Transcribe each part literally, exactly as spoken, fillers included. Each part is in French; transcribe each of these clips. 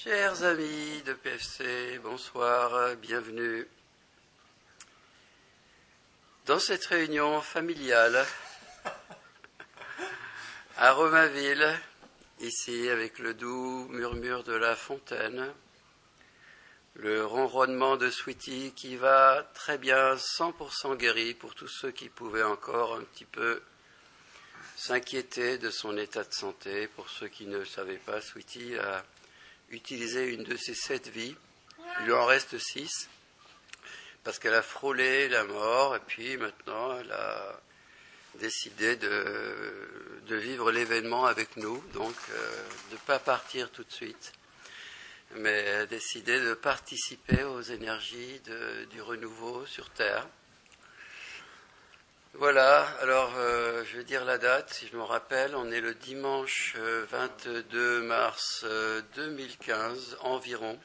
Chers amis de P F C, bonsoir, bienvenue. Dans cette réunion familiale à Romainville, ici avec le doux murmure de la fontaine, le ronronnement de Sweetie qui va très bien, cent pour cent guéri pour tous ceux qui pouvaient encore un petit peu s'inquiéter de son état de santé. Pour ceux qui ne savaient pas, Sweetie a utilisé une de ses sept vies. Il lui en reste six parce qu'elle a frôlé la mort et puis maintenant elle a décidé de, de vivre l'événement avec nous, donc euh, de ne pas partir tout de suite, mais décider de participer aux énergies de, du renouveau sur Terre. Voilà, alors euh, je vais dire la date, si je me rappelle, on est le dimanche euh, vingt-deux mars euh, deux mille quinze environ,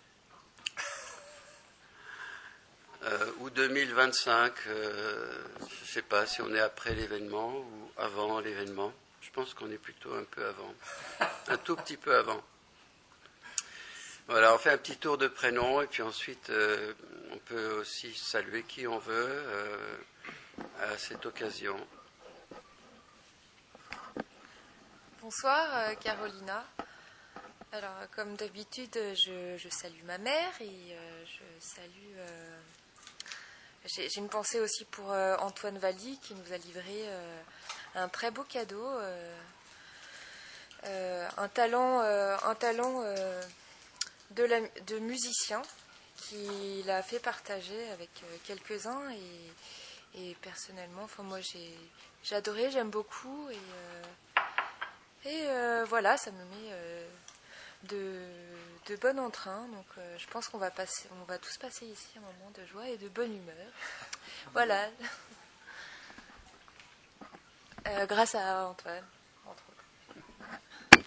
euh, ou deux mille vingt-cinq, euh, je ne sais pas si on est après l'événement ou avant l'événement, je pense qu'on est plutôt un peu avant, un tout petit peu avant. Voilà, on fait un petit tour de prénoms et puis ensuite euh, on peut aussi saluer qui on veut euh, à cette occasion. Bonsoir euh, Carolina. Alors comme d'habitude je, je salue ma mère et euh, je salue... Euh, j'ai, j'ai une pensée aussi pour euh, Antoine Valli qui nous a livré euh, un très beau cadeau, euh, euh, un talent, euh, un talent euh, de, la, de musicien qu'il a fait partager avec euh, quelques-uns et Et personnellement, enfin moi j'ai, j'ai adoré, j'aime beaucoup et, euh, et euh, voilà, ça me met euh, de, de bon entrain. Donc euh, je pense qu'on va passer, on va tous passer ici un moment de joie et de bonne humeur. Voilà. Euh, grâce à Antoine, entre autres.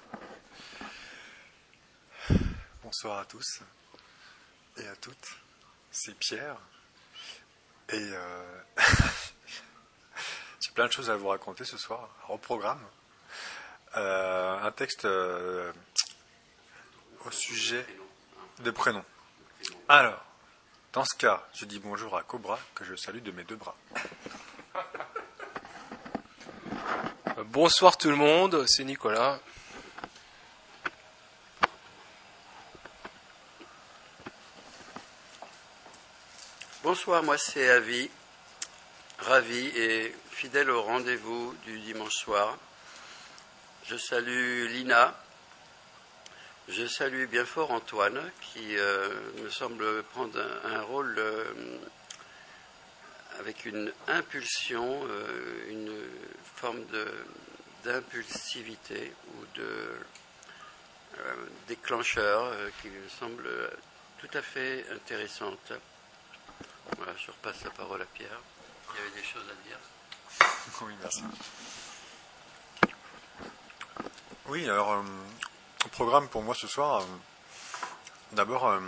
Bonsoir à tous et à toutes. C'est Pierre. Et euh, j'ai plein de choses à vous raconter ce soir, au programme. Euh, un texte euh, au sujet de prénoms. Alors, dans ce cas, je dis bonjour à Cobra, que je salue de mes deux bras. Bonsoir tout le monde, c'est Nicolas. Bonsoir, moi c'est Avi, ravi et fidèle au rendez-vous du dimanche soir. Je salue Lina, je salue bien fort Antoine qui euh, me semble prendre un, un rôle euh, avec une impulsion, euh, une forme de, d'impulsivité ou de euh, déclencheur euh, qui me semble tout à fait intéressante. Voilà, je repasse la parole à Pierre. Il y avait des choses à dire. Oui, merci. Oui, alors, euh, au programme pour moi ce soir, euh, d'abord, euh,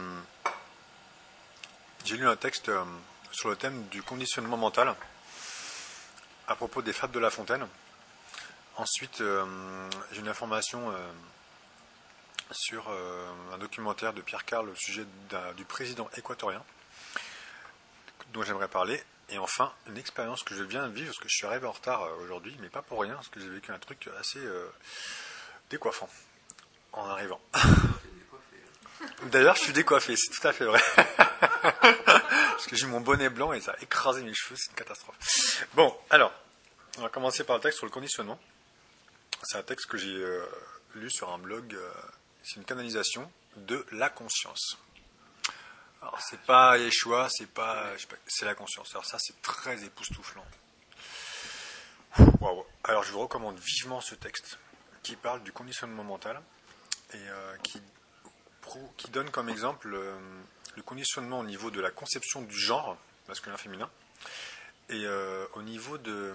j'ai lu un texte euh, sur le thème du conditionnement mental à propos des fables de La Fontaine. Ensuite, euh, j'ai une information euh, sur euh, un documentaire de Pierre Carl au sujet du président équatorien dont j'aimerais parler, et enfin une expérience que je viens de vivre parce que je suis arrivé en retard aujourd'hui, mais pas pour rien, parce que j'ai vécu un truc assez euh, décoiffant en arrivant. D'ailleurs, je suis décoiffé, c'est tout à fait vrai. Parce que j'ai mon bonnet blanc et ça a écrasé mes cheveux, c'est une catastrophe. Bon, alors, on va commencer par le texte sur le conditionnement. C'est un texte que j'ai euh, lu sur un blog, euh, c'est une canalisation de la conscience. Alors, c'est pas Yeshua, c'est pas, je sais pas, c'est la conscience. Alors ça, c'est très époustouflant. Waouh. Alors, je vous recommande vivement ce texte qui parle du conditionnement mental et euh, qui, pro, qui donne comme exemple euh, le conditionnement au niveau de la conception du genre masculin-féminin et euh, au niveau de...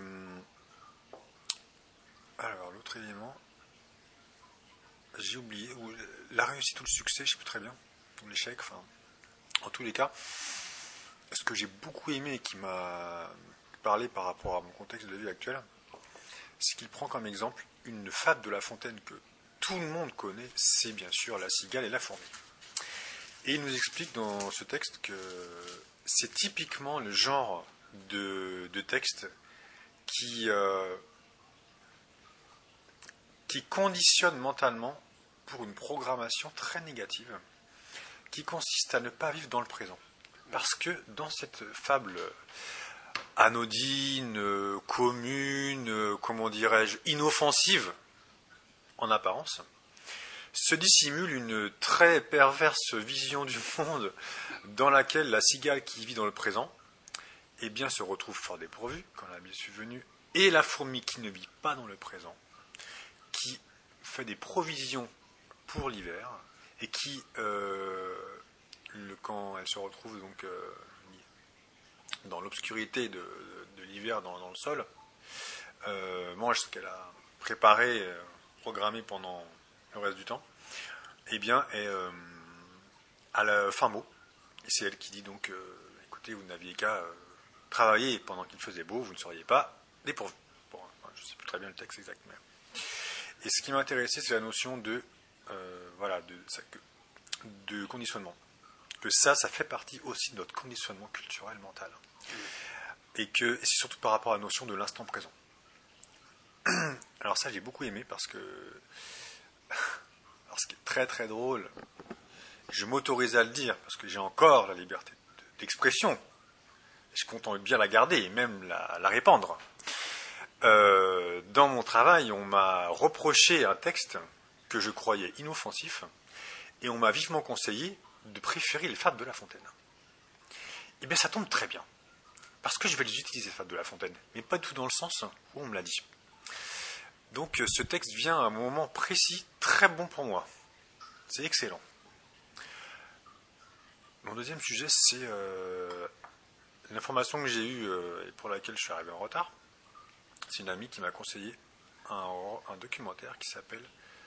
Alors, l'autre élément, j'ai oublié, ou la réussite ou le succès, je ne sais plus très bien, ou l'échec, enfin... En tous les cas, ce que j'ai beaucoup aimé et qui m'a parlé par rapport à mon contexte de vie actuel, c'est qu'il prend comme exemple une fable de La Fontaine que tout le monde connaît, c'est bien sûr la cigale et la fourmi. Et il nous explique dans ce texte que c'est typiquement le genre de, de texte qui, euh, qui conditionne mentalement pour une programmation très négative, qui consiste à ne pas vivre dans le présent. Parce que dans cette fable anodine, commune, comment dirais-je, inoffensive en apparence, se dissimule une très perverse vision du monde dans laquelle la cigale qui vit dans le présent eh bien, se retrouve fort dépourvue quand la blessure est venue, et la fourmi qui ne vit pas dans le présent, qui fait des provisions pour l'hiver, et qui, euh, le, quand elle se retrouve donc euh, dans l'obscurité de, de, de l'hiver dans, dans le sol, euh, mange ce qu'elle a préparé, euh, programmé pendant le reste du temps, eh bien, est euh, à la fin mot. Et c'est elle qui dit donc, euh, écoutez, vous n'aviez qu'à euh, travailler pendant qu'il faisait beau, vous ne seriez pas dépourvu. Bon, enfin, je ne sais plus très bien le texte exact. Mais... Et ce qui m'a intéressé, c'est la notion de, euh, voilà, de, de conditionnement. Que ça, ça fait partie aussi de notre conditionnement culturel mental. Et que et c'est surtout par rapport à la notion de l'instant présent. Alors ça, j'ai beaucoup aimé parce que... Alors, ce qui est très très drôle, je m'autorise à le dire parce que j'ai encore la liberté d'expression. Je compte bien la garder et même la, la répandre. Euh, dans mon travail, on m'a reproché un texte que je croyais inoffensif et on m'a vivement conseillé de préférer les fables de La Fontaine. Et bien ça tombe très bien parce que je vais les utiliser, les fables de La Fontaine, mais pas du tout dans le sens où on me l'a dit. Donc ce texte vient à un moment précis, très bon pour moi. C'est excellent. Mon deuxième sujet, c'est euh, l'information que j'ai eue euh, et pour laquelle je suis arrivé en retard. C'est une amie qui m'a conseillé un, un documentaire qui s'appelle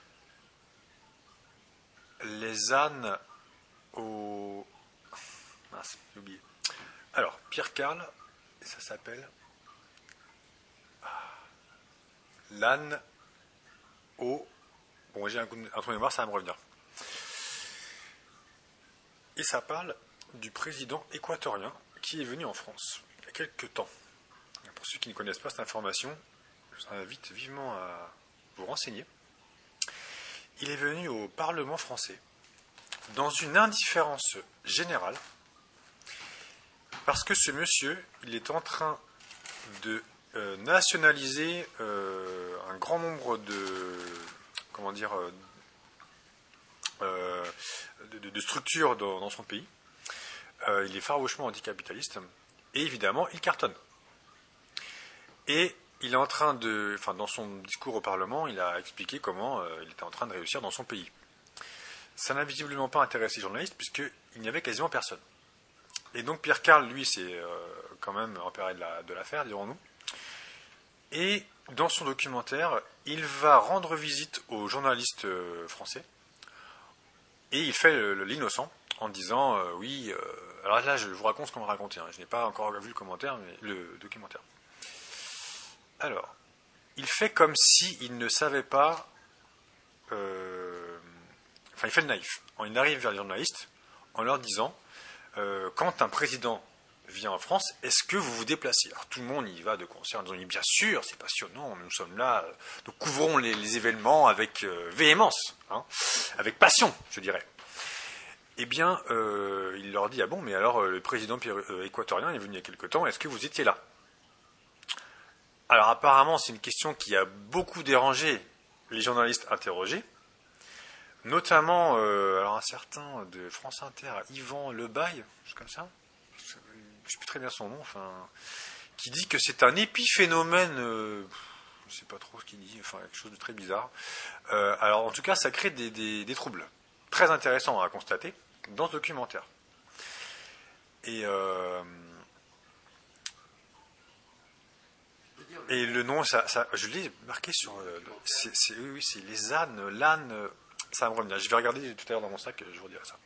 Les ânes au... Mince, j'ai oublié. Alors, Pierre Carl, ça s'appelle... L'âne au... Bon, j'ai un, coup de... un trou de mémoire, ça va me revenir. Et ça parle du président équatorien qui est venu en France il y a quelques temps. Pour ceux qui ne connaissent pas cette information, je vous invite vivement à vous renseigner. Il est venu au Parlement français dans une indifférence générale parce que ce monsieur, il est en train de Euh, nationaliser euh, un grand nombre de comment dire euh, euh, de, de structures dans, dans son pays. Euh, il est farouchement anticapitaliste et évidemment il cartonne. Et il est en train de, enfin dans son discours au Parlement, il a expliqué comment euh, il était en train de réussir dans son pays. Ça n'a visiblement pas intéressé les journalistes puisqu'il n'y avait quasiment personne. Et donc Pierre Carl, lui, c'est euh, quand même emparé de, la, de l'affaire, dirons-nous. Et dans son documentaire, il va rendre visite aux journalistes français et il fait l'innocent en disant euh, oui, euh, alors là je vous raconte ce qu'on m'a raconté, hein, je n'ai pas encore vu le commentaire, mais le documentaire. Alors, il fait comme s'il ne savait pas, euh, enfin il fait le naïf. Il arrive vers les journalistes en leur disant euh, quand un président vient en France, est-ce que vous vous déplacez? Alors tout le monde y va de concert en disant bien sûr, c'est passionnant, nous sommes là, nous couvrons les, les événements avec euh, véhémence, hein, avec passion, je dirais. Eh bien, euh, il leur dit ah bon, mais alors le président euh, équatorien est venu il y a quelque temps, est-ce que vous étiez là? Alors apparemment, c'est une question qui a beaucoup dérangé les journalistes interrogés, notamment euh, alors un certain de France Inter, Yvan Lebaille, juste comme ça. Je ne sais plus très bien son nom, enfin, qui dit que c'est un épiphénomène, euh, je ne sais pas trop ce qu'il dit, enfin quelque chose de très bizarre. Euh, alors en tout cas, ça crée des, des, des troubles très intéressants à constater dans ce documentaire. Et, euh, et le nom, ça, ça, je l'ai marqué sur, euh, c'est, c'est, oui, oui, c'est les ânes, l'âne, ça va me revenir. Je vais regarder tout à l'heure dans mon sac, je vous dirai ça.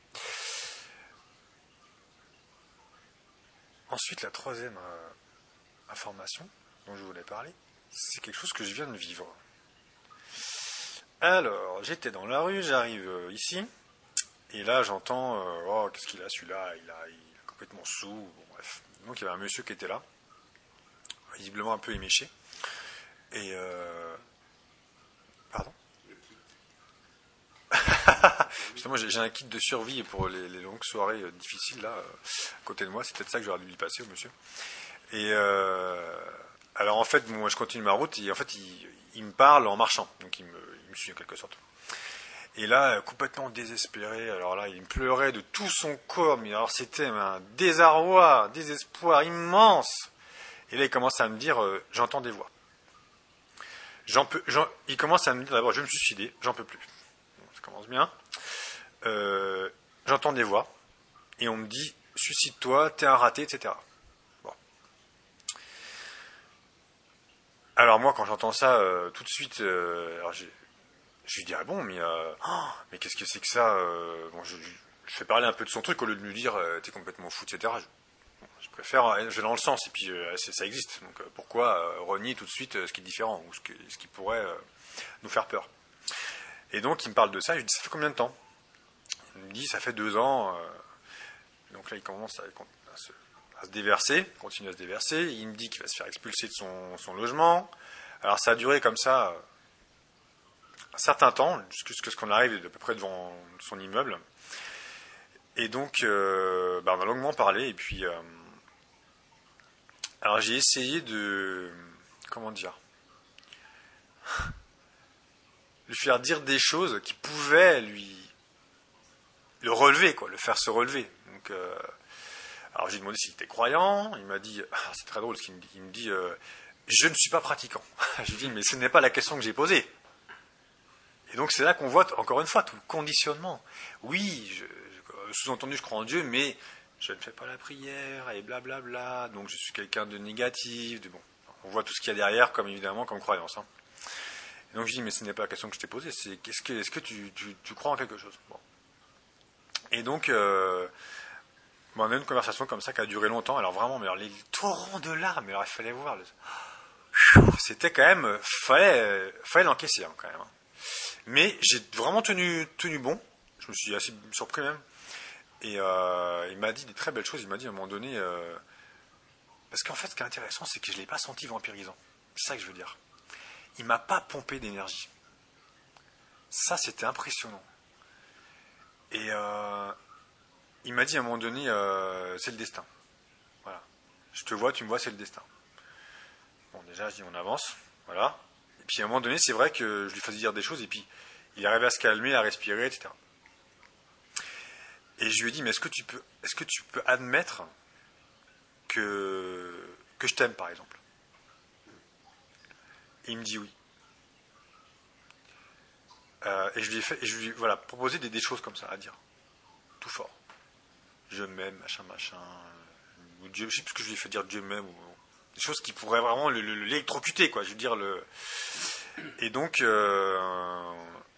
Ensuite, la troisième euh, information dont je voulais parler, c'est quelque chose que je viens de vivre. Alors, j'étais dans la rue, j'arrive euh, ici, et là j'entends, euh, oh, qu'est-ce qu'il a celui-là, il a, il est complètement sous, bon, bref. Donc il y avait un monsieur qui était là, visiblement un peu éméché, et... Euh... Pardon. Justement, j'ai un kit de survie pour les, les longues soirées euh, difficiles, là, euh, à côté de moi, c'est peut-être ça que j'aurais dû lui passer au monsieur. Et euh, alors en fait, bon, moi je continue ma route, et en fait il, il me parle en marchant, donc il me, il me suit en quelque sorte. Et là, complètement désespéré, alors là, il pleurait de tout son corps, mais alors c'était un désarroi, un désespoir immense. Et là, il commence à me dire, euh, j'entends des voix. J'en peux, j'en, il commence à me dire d'abord, je vais me suicider, j'en peux plus. Bon, ça commence bien. Euh, j'entends des voix, et on me dit, suicide-toi, t'es un raté, et cetera. Bon. Alors moi, quand j'entends ça, euh, tout de suite, euh, alors j'ai, je lui dis, ah bon, mais, euh, oh, mais qu'est-ce que c'est que ça euh, bon, je, je fais parler un peu de son truc au lieu de lui dire, euh, t'es complètement fou, et cetera. Je, bon, je préfère, je vais dans le sens, et puis euh, ça existe. Donc euh, pourquoi euh, renier tout de suite euh, ce qui est différent, ou ce, que, ce qui pourrait euh, nous faire peur. Et donc il me parle de ça, je lui dis, ça fait combien de temps? Il me dit, ça fait deux ans. Euh, donc là, il commence à, à, se, à se déverser, continue à se déverser. Il me dit qu'il va se faire expulser de son, son logement. Alors ça a duré comme ça euh, un certain temps, jusqu'à ce qu'on arrive à peu près devant son immeuble. Et donc, euh, bah, on a longuement parlé. Et puis, euh, alors j'ai essayé de, comment dire, lui faire dire des choses qui pouvaient lui le relever, quoi, le faire se relever. Donc, euh, alors j'ai demandé s'il était croyant. Il m'a dit, ah, c'est très drôle, ce qu'il me dit. Il me dit, euh, je ne suis pas pratiquant. Je lui dis, mais ce n'est pas la question que j'ai posée. Et donc c'est là qu'on voit encore une fois tout le conditionnement. Oui, je, je, sous-entendu, je crois en Dieu, mais je ne fais pas la prière et blablabla. Bla bla, donc je suis quelqu'un de négatif. De, bon, on voit tout ce qu'il y a derrière, comme évidemment comme croyance. Hein. Et donc je dis, mais ce n'est pas la question que je t'ai posée. C'est qu'est-ce que, est-ce que tu, tu, tu crois en quelque chose? Bon. Et donc, euh, bon, on a eu une conversation comme ça qui a duré longtemps. Alors vraiment, mais alors, les torrents de larmes. Alors il fallait voir. Le... C'était quand même, fallait, fallait l'encaisser hein, quand même. Hein. Mais j'ai vraiment tenu, tenu bon. Je me suis assez surpris même. Et euh, il m'a dit des très belles choses. Il m'a dit à un moment donné... Euh, parce qu'en fait, ce qui est intéressant, c'est que je ne l'ai pas senti vampirisant. C'est ça que je veux dire. Il ne m'a pas pompé d'énergie. Ça, c'était impressionnant. Et euh, il m'a dit à un moment donné, euh, c'est le destin. Voilà. Je te vois, tu me vois, c'est le destin. Bon, déjà, je dis, on avance. Voilà. Et puis à un moment donné, c'est vrai que je lui faisais dire des choses, et puis il arrivait à se calmer, à respirer, et cetera. Et je lui ai dit, mais est-ce que tu peux, est-ce que tu peux admettre que, que je t'aime, par exemple? Et il me dit oui. Euh, et je lui ai fait, et je lui ai, voilà, proposé des, des choses comme ça à dire, tout fort. Je m'aime, machin, machin. Ou Dieu, je sais plus ce que je lui ai fait dire, Dieu m'aime, ou des choses qui pourraient vraiment le, le, l'électrocuter, quoi. Je veux dire le. Et donc, euh,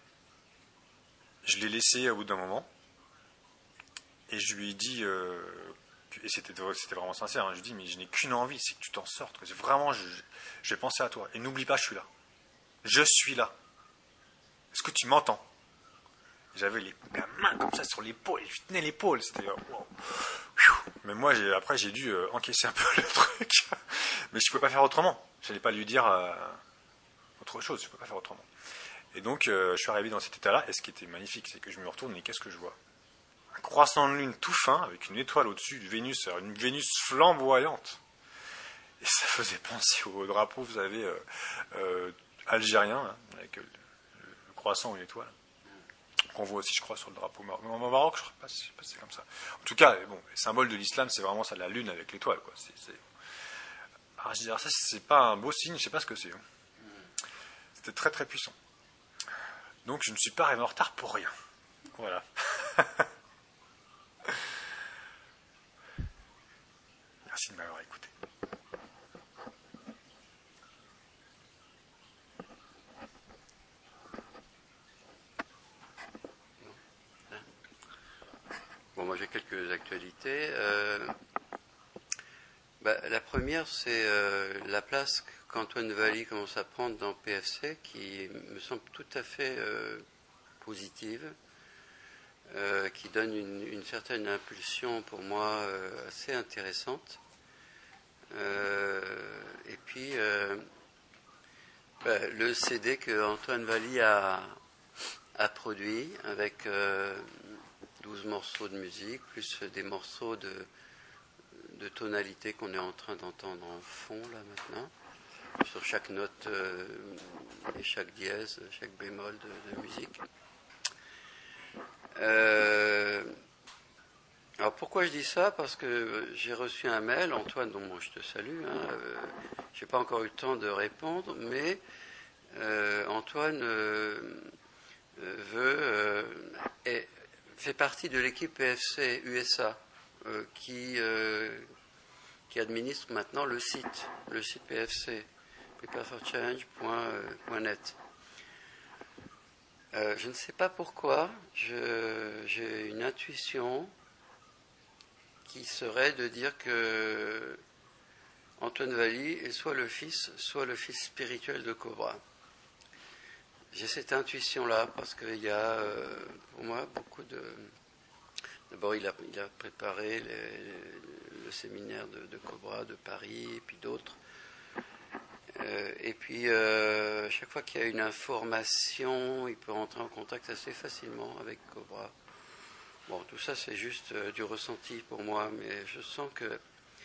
je l'ai laissé au bout d'un moment, et je lui ai dit, euh, et c'était, c'était vraiment sincère. Hein, je lui ai dit, mais je n'ai qu'une envie, c'est que tu t'en sortes. Quoi. C'est vraiment, je, je vais penser à toi. Et n'oublie pas, je suis là. Je suis là. Est-ce que tu m'entends? J'avais les, la main comme ça sur l'épaule, et je tenais l'épaule. C'était wow. Mais moi, j'ai, après, j'ai dû euh, encaisser un peu le truc. Mais je ne pouvais pas faire autrement. Je n'allais pas lui dire euh, autre chose. Je ne pouvais pas faire autrement. Et donc, euh, je suis arrivé dans cet état-là. Et ce qui était magnifique, c'est que je me retourne, et qu'est-ce que je vois? Un croissant de lune tout fin, avec une étoile au-dessus, de Vénus, une Vénus flamboyante. Et ça faisait penser au drapeau, vous savez, euh, euh, algérien, hein, avec le, le croissant et l'étoile. Qu'on voit aussi, je crois, sur le drapeau marocain. Au Maroc, je ne sais pas si c'est comme ça. En tout cas, bon, le symbole de l'islam, c'est vraiment ça, la lune avec l'étoile, quoi. C'est, c'est... Alors, je dirais, ça, c'est pas un beau signe, je ne sais pas ce que c'est. Hein. C'était très, très puissant. Donc, je ne suis pas arrivé en retard pour rien. Voilà. Merci de m'avoir écouté. Bon, moi j'ai quelques actualités. Euh, bah, la première, c'est euh, la place qu'Antoine Valli commence à prendre dans P F C, qui me semble tout à fait euh, positive, euh, qui donne une, une certaine impulsion pour moi euh, assez intéressante. Euh, et puis euh, ben, le C D que Antoine Valli a, a produit avec euh, douze morceaux de musique, plus des morceaux de, de tonalité qu'on est en train d'entendre en fond là maintenant, sur chaque note euh, et chaque dièse, chaque bémol de, de musique. Euh, alors pourquoi je dis ça? Parce que j'ai reçu un mail, Antoine, dont moi je te salue, hein, euh, je n'ai pas encore eu le temps de répondre, mais euh, Antoine euh, veut, euh, est, fait partie de l'équipe P F C U S A euh, qui, euh, qui administre maintenant le site, le site P F C, prepare for change point net. Euh, je ne sais pas pourquoi, je, j'ai une intuition qui serait de dire que Antoine Valli est soit le fils, soit le fils spirituel de Cobra. J'ai cette intuition-là parce qu'il y a, euh, pour moi, beaucoup de... D'abord, il a, il a préparé les, le séminaire de, de Cobra de Paris et puis d'autres. Euh, et puis, euh, chaque fois qu'il y a une information, il peut rentrer en contact assez facilement avec Cobra. Bon, tout ça, c'est juste euh, du ressenti pour moi, mais je sens que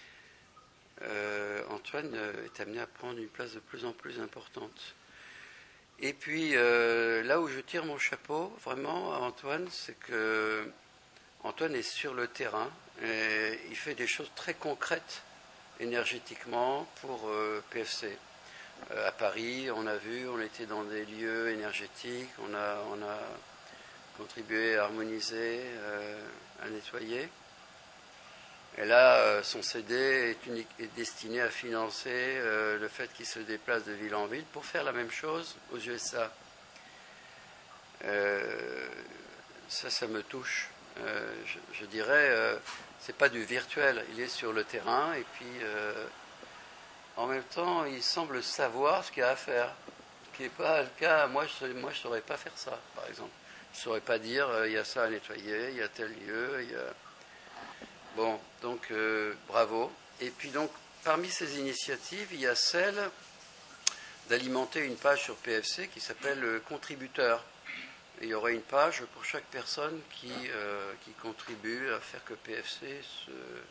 euh, Antoine euh, est amené à prendre une place de plus en plus importante. Et puis, euh, là où je tire mon chapeau, vraiment, à Antoine, c'est que Antoine est sur le terrain et il fait des choses très concrètes, énergétiquement, pour euh, P F C. Euh, à Paris, on a vu, on était dans des lieux énergétiques, on a, on a contribué à harmoniser, euh, à nettoyer. Et là, euh, son C D est, unique, est destiné à financer euh, le fait qu'il se déplace de ville en ville pour faire la même chose aux U S A. Euh, ça, ça me touche. Euh, je, je dirais, euh, c'est pas du virtuel, il est sur le terrain et puis euh, en même temps, il semble savoir ce qu'il y a à faire. Ce qui n'est pas le cas, moi je ne saurais pas faire ça, par exemple. Je ne saurais pas dire, euh, il y a ça à nettoyer, il y a tel lieu, il y a... Bon, donc euh, bravo. Et puis donc, parmi ces initiatives, il y a celle d'alimenter une page sur P F C qui s'appelle euh, Contributeur. Et il y aura une page pour chaque personne qui, euh, qui contribue à faire que P F C se,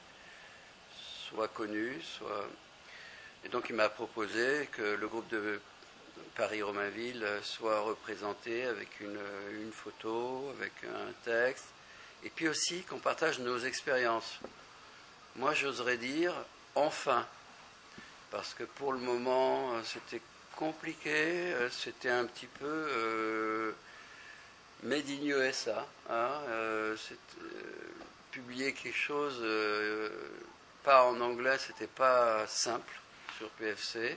soit connu, soit... Et donc il m'a proposé que le groupe de Paris-Romainville soit représenté avec une, une photo, avec un texte, et puis aussi qu'on partage nos expériences. Moi, j'oserais dire enfin, parce que pour le moment, c'était compliqué, c'était un petit peu euh, made in U S A. Hein, euh, euh, publier quelque chose, euh, pas en anglais, c'était pas simple sur P F C.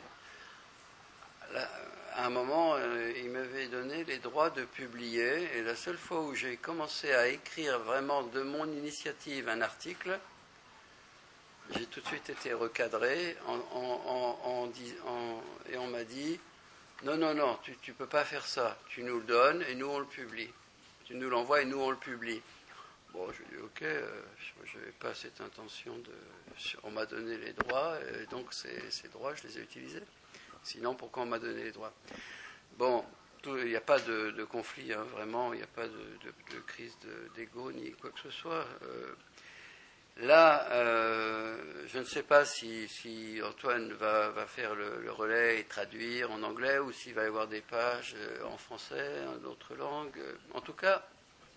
Là, à un moment, euh, il m'avait donné les droits de publier, et la seule fois où j'ai commencé à écrire vraiment de mon initiative un article, j'ai tout de suite été recadré en, en, en, en, en, et on m'a dit non, non, non, tu ne peux pas faire ça, tu nous le donnes et nous on le publie. Tu nous l'envoies et nous on le publie. Bon, je dis ok, euh, je n'avais pas cette intention de... On m'a donné les droits, et donc ces, ces droits, je les ai utilisés. Sinon, pourquoi on m'a donné les droits? Bon, il n'y a pas de, de conflit, hein, vraiment, il n'y a pas de, de, de crise de, d'ego ni quoi que ce soit. Euh, là, euh, je ne sais pas si, si Antoine va, va faire le, le relais et traduire en anglais, ou s'il va y avoir des pages en français, en d'autres langues. En tout cas,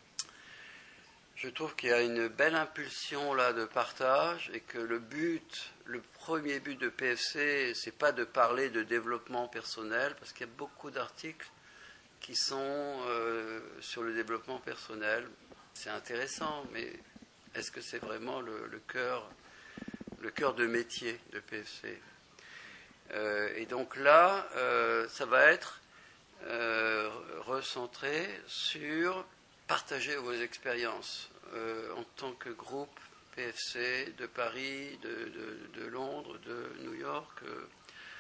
je trouve qu'il y a une belle impulsion là de partage et que le but, le premier but de P F C, c'est pas de parler de développement personnel, parce qu'il y a beaucoup d'articles qui sont euh, sur le développement personnel. C'est intéressant, mais est-ce que c'est vraiment le, le cœur, le cœur de métier de P F C? euh, Et donc là, euh, ça va être euh, recentré sur partager vos expériences euh, en tant que groupe P F C de Paris, de, de, de Londres, de New York, euh,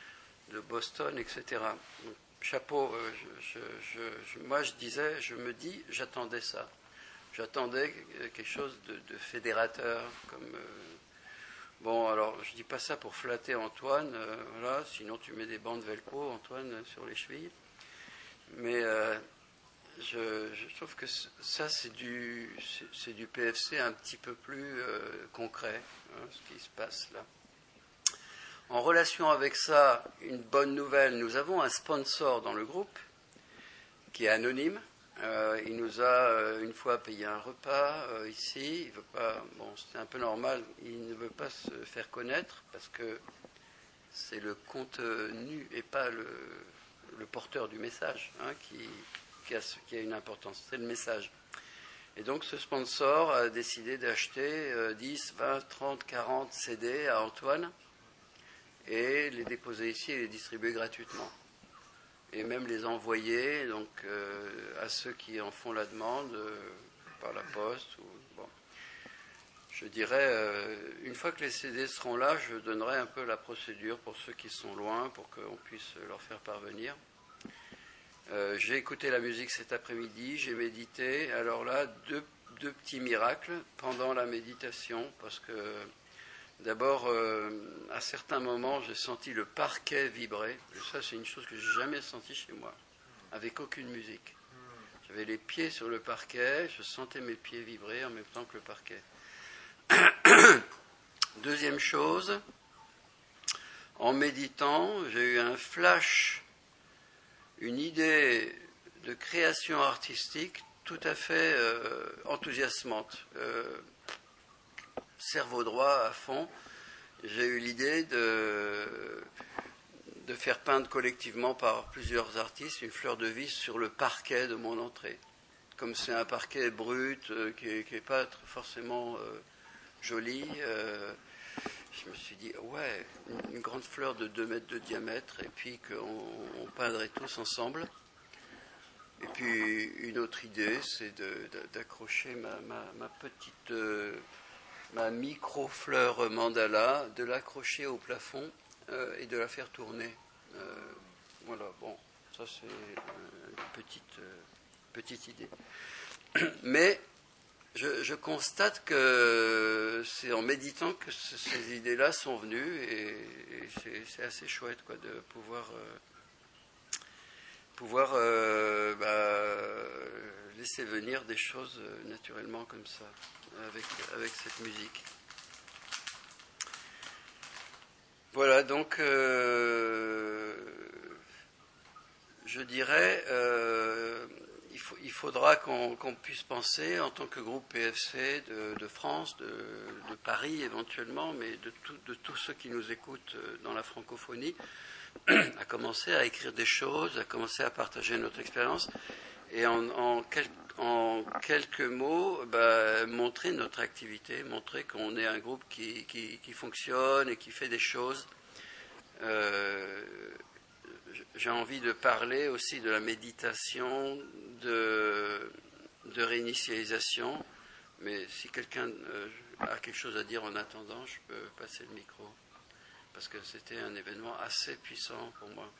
de Boston, et cetera. Donc, chapeau, euh, je, je, je, moi je disais, je me dis, j'attendais ça. J'attendais quelque chose de, de fédérateur, comme... Euh, bon, alors, je dis pas ça pour flatter Antoine, euh, voilà, sinon tu mets des bandes velcro, Antoine, sur les chevilles. Mais euh, je, je trouve que ça, c'est du, c'est, c'est du P F C un petit peu plus euh, concret, hein, ce qui se passe là. En relation avec ça, une bonne nouvelle, nous avons un sponsor dans le groupe qui est anonyme. Euh, il nous a euh, une fois payé un repas euh, ici. Il veut pas, bon, c'est un peu normal. Il ne veut pas se faire connaître parce que c'est le contenu et pas le, le porteur du message hein, qui, qui, a, qui a une importance. C'est le message. Et donc ce sponsor a décidé d'acheter euh, dix, vingt, trente, quarante C D à Antoine et les déposer ici et les distribuer gratuitement. Et même les envoyer donc, euh, à ceux qui en font la demande euh, par la poste. Ou, bon. Je dirais, euh, une fois que les C D seront là, je donnerai un peu la procédure pour ceux qui sont loin, pour qu'on puisse leur faire parvenir. Euh, j'ai écouté la musique cet après-midi, j'ai médité. Alors là, deux, deux petits miracles pendant la méditation, parce que d'abord, euh, à certains moments, j'ai senti le parquet vibrer. Et ça, c'est une chose que je n'ai jamais sentie chez moi, avec aucune musique. J'avais les pieds sur le parquet, je sentais mes pieds vibrer en même temps que le parquet. Deuxième chose, en méditant, j'ai eu un flash, une idée de création artistique tout à fait euh, enthousiasmante. Euh, cerveau droit à fond, j'ai eu l'idée de, de faire peindre collectivement par plusieurs artistes une fleur de vis sur le parquet de mon entrée. Comme c'est un parquet brut, euh, qui n'est pas forcément euh, joli, euh, je me suis dit, ouais, une, une grande fleur de deux mètres de diamètre, et puis qu'on on peindrait tous ensemble. Et puis une autre idée, c'est de, de, d'accrocher ma, ma, ma petite... Euh, ma micro-fleur mandala, de l'accrocher au plafond euh, et de la faire tourner. Euh, voilà, bon, ça c'est euh, une petite, euh, petite idée. Mais je, je constate que c'est en méditant que ce, ces idées-là sont venues et, et c'est, c'est assez chouette quoi, de pouvoir, euh, pouvoir euh, bah, laisser venir des choses euh, naturellement comme ça. Avec, avec cette musique. Voilà, donc euh, je dirais euh, il, faut, il faudra qu'on, qu'on puisse penser en tant que groupe P F C de, de France, de, de Paris éventuellement, mais de, tout, de tous ceux qui nous écoutent dans la francophonie, à commencer à écrire des choses, à commencer à partager notre expérience et en, en quelques En quelques mots, bah, montrer notre activité, montrer qu'on est un groupe qui, qui, qui fonctionne et qui fait des choses. Euh, j'ai envie de parler aussi de la méditation, de, de réinitialisation, mais si quelqu'un euh, a quelque chose à dire en attendant, je peux passer le micro, parce que c'était un événement assez puissant pour moi.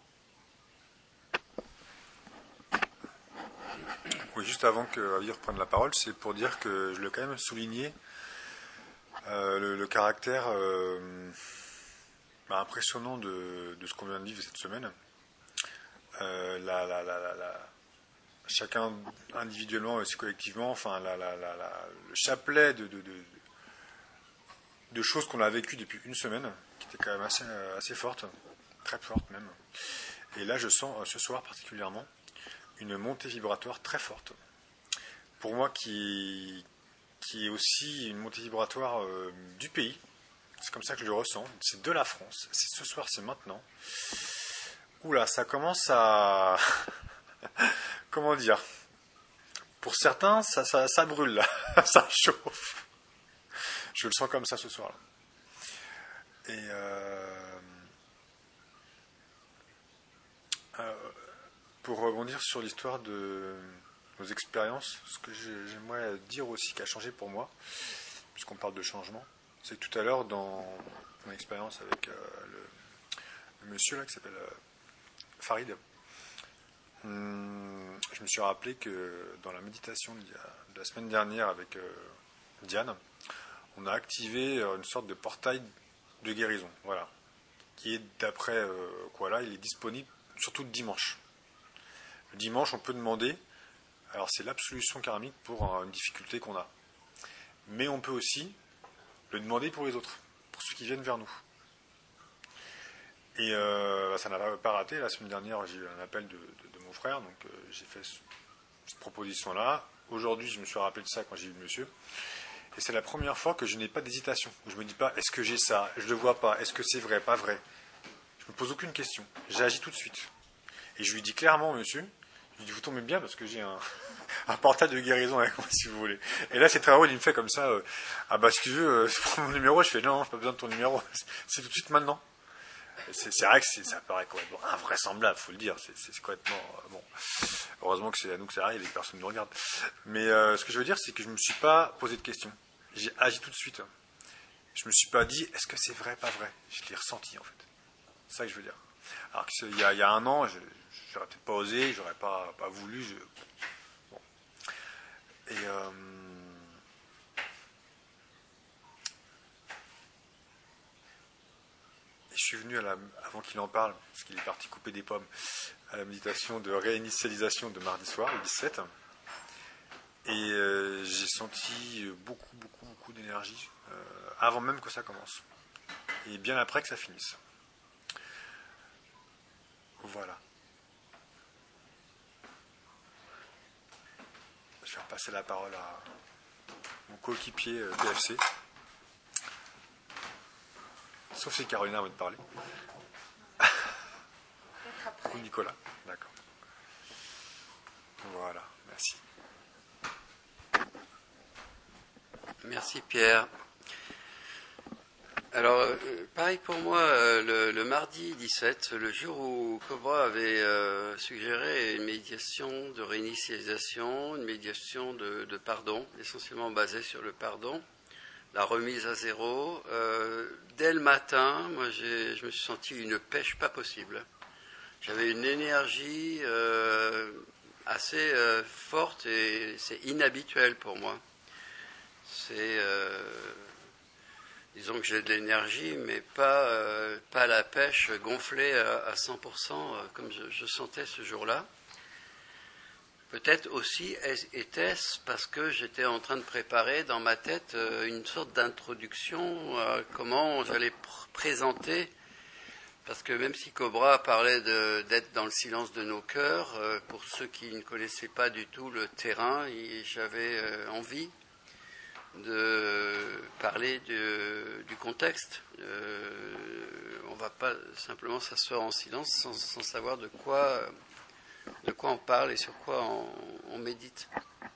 Oui, juste avant que Ravi reprenne la parole, c'est pour dire que je voulais quand même souligner euh, le, le caractère euh, bah, impressionnant de, de ce qu'on vient de vivre cette semaine. Euh, la, la, la, la, la, chacun individuellement aussi collectivement, enfin la, la, la, la, le chapelet de, de, de, de choses qu'on a vécues depuis une semaine, qui était quand même assez, assez forte, très forte même. Et là, je sens ce soir particulièrement une montée vibratoire très forte. Pour moi, qui, qui est aussi une montée vibratoire euh, du pays. C'est comme ça que je le ressens. C'est de la France. C'est ce soir, c'est maintenant. Oula, ça commence à... Comment dire? Pour certains, ça, ça, ça brûle là. Ça chauffe. Je le sens comme ça ce soir-là. Et... Euh... Euh... Pour rebondir sur l'histoire de nos expériences, ce que j'aimerais dire aussi qui a changé pour moi, puisqu'on parle de changement, c'est que tout à l'heure, dans mon expérience avec euh, le monsieur là qui s'appelle euh, Farid. Hum, je me suis rappelé que dans la méditation de la semaine dernière avec euh, Diane, on a activé une sorte de portail de guérison, voilà, qui est d'après euh, quoi là, il est disponible surtout le dimanche. Le dimanche, on peut demander, alors c'est l'absolution karmique pour une difficulté qu'on a, mais on peut aussi le demander pour les autres, pour ceux qui viennent vers nous. Et euh, bah, ça n'a pas raté. La semaine dernière, j'ai eu un appel de, de, de mon frère, donc euh, j'ai fait ce, cette proposition-là. Aujourd'hui, je me suis rappelé de ça quand j'ai vu le monsieur. Et c'est la première fois que je n'ai pas d'hésitation. Je ne me dis pas, est-ce que j'ai ça? Je ne le vois pas. Est-ce que c'est vrai? Pas vrai? Je ne me pose aucune question. J'agis tout de suite. Et je lui dis clairement, monsieur, je lui dis, vous tombez bien parce que j'ai un, un portail de guérison avec moi, si vous voulez. Et là, c'est très drôle, il me fait comme ça, euh, ah bah, si tu veux, euh, prends mon numéro. Je fais, non, je n'ai pas besoin de ton numéro. C'est tout de suite maintenant. C'est, c'est vrai que c'est, ça paraît complètement invraisemblable, il faut le dire. C'est, c'est complètement euh, bon. Heureusement que c'est à nous que ça arrive et que personne ne nous regarde. Mais euh, ce que je veux dire, c'est que je ne me suis pas posé de questions. J'ai agi tout de suite. Je ne me suis pas dit, est-ce que c'est vrai, pas vrai? Je l'ai ressenti en fait. C'est ça que je veux dire. Alors qu'il y a, il y a un an, je n'aurais peut-être pas osé, j'aurais pas, pas voulu. Je... Bon. Et euh... je suis venu, à la, avant qu'il en parle, parce qu'il est parti couper des pommes, à la méditation de réinitialisation de mardi soir, le dix-sept. Et euh, j'ai senti beaucoup, beaucoup, beaucoup d'énergie, euh, avant même que ça commence. Et bien après que ça finisse. Voilà. Je vais repasser la parole à mon coéquipier euh, P F C. Sauf si Carolina veut te parler. Ou Nicolas. D'accord. Voilà, merci. Merci Pierre. Alors, euh, pareil pour moi, euh, le, le mardi dix-sept, le jour où Cobra avait euh, suggéré une médiation de réinitialisation, une médiation de, de pardon, essentiellement basée sur le pardon, la remise à zéro. Euh, dès le matin, moi, j'ai, je me suis senti une pêche pas possible. J'avais une énergie euh, assez euh, forte et c'est inhabituel pour moi. C'est, euh, disons que j'ai de l'énergie, mais pas, euh, pas la pêche gonflée à, à cent pour cent euh, comme je, je sentais ce jour-là. Peut-être aussi était-ce parce que j'étais en train de préparer dans ma tête euh, une sorte d'introduction à comment j'allais pr- présenter, parce que même si Cobra parlait de, d'être dans le silence de nos cœurs, euh, pour ceux qui ne connaissaient pas du tout le terrain, et j'avais euh, envie de parler de, du contexte. Euh, on ne va pas simplement s'asseoir en silence sans, sans savoir de quoi, de quoi on parle et sur quoi on, on médite.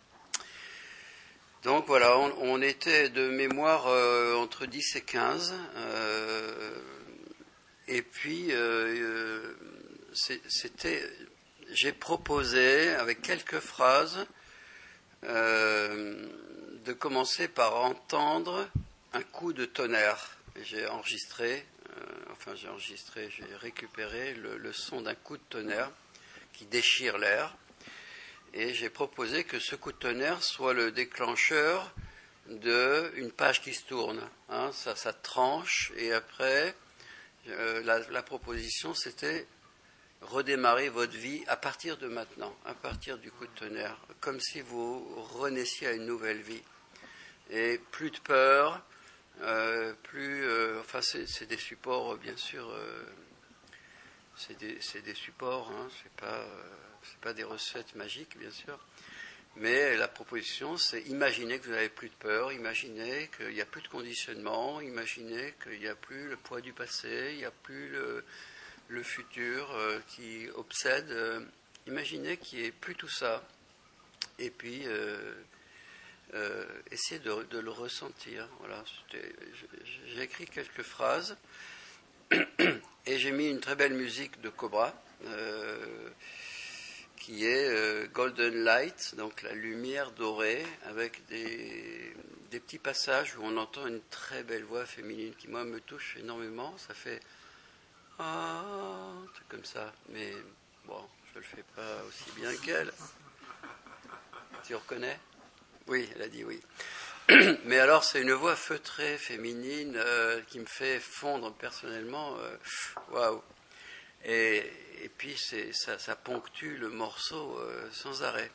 Donc voilà, on, on était de mémoire euh, entre dix et quinze. Euh, et puis, euh, c'est, c'était, j'ai proposé, avec quelques phrases, euh, de commencer par entendre un coup de tonnerre. Et j'ai enregistré, euh, enfin j'ai enregistré, j'ai récupéré le, le son d'un coup de tonnerre qui déchire l'air. Et j'ai proposé que ce coup de tonnerre soit le déclencheur d'une page qui se tourne. Hein, ça, ça tranche, et après, euh, la, la proposition c'était redémarrer votre vie à partir de maintenant, à partir du coup de tonnerre, comme si vous renaissiez à une nouvelle vie. Et plus de peur, euh, plus... Euh, enfin, c'est, c'est des supports, bien sûr, euh, c'est, des, c'est des supports, hein, c'est pas, euh, c'est pas des recettes magiques, bien sûr. Mais la proposition, c'est imaginer que vous n'avez plus de peur, imaginez qu'il n'y a plus de conditionnement, imaginez qu'il n'y a plus le poids du passé, il n'y a plus le... le futur euh, qui obsède, euh, imaginez qu'il n'y ait plus tout ça, et puis euh, euh, essayez de, de le ressentir. Voilà, j'ai écrit quelques phrases, et j'ai mis une très belle musique de Cobra, euh, qui est euh, Golden Light, donc la lumière dorée, avec des, des petits passages où on entend une très belle voix féminine qui, moi, me touche énormément. Ça fait ah, c'est comme ça. Mais bon, je le fais pas aussi bien qu'elle. Tu reconnais? Oui, elle a dit oui. Mais alors, c'est une voix feutrée, féminine, euh, qui me fait fondre personnellement. Waouh! Wow. Et, et puis, c'est, ça, ça ponctue le morceau euh, sans arrêt.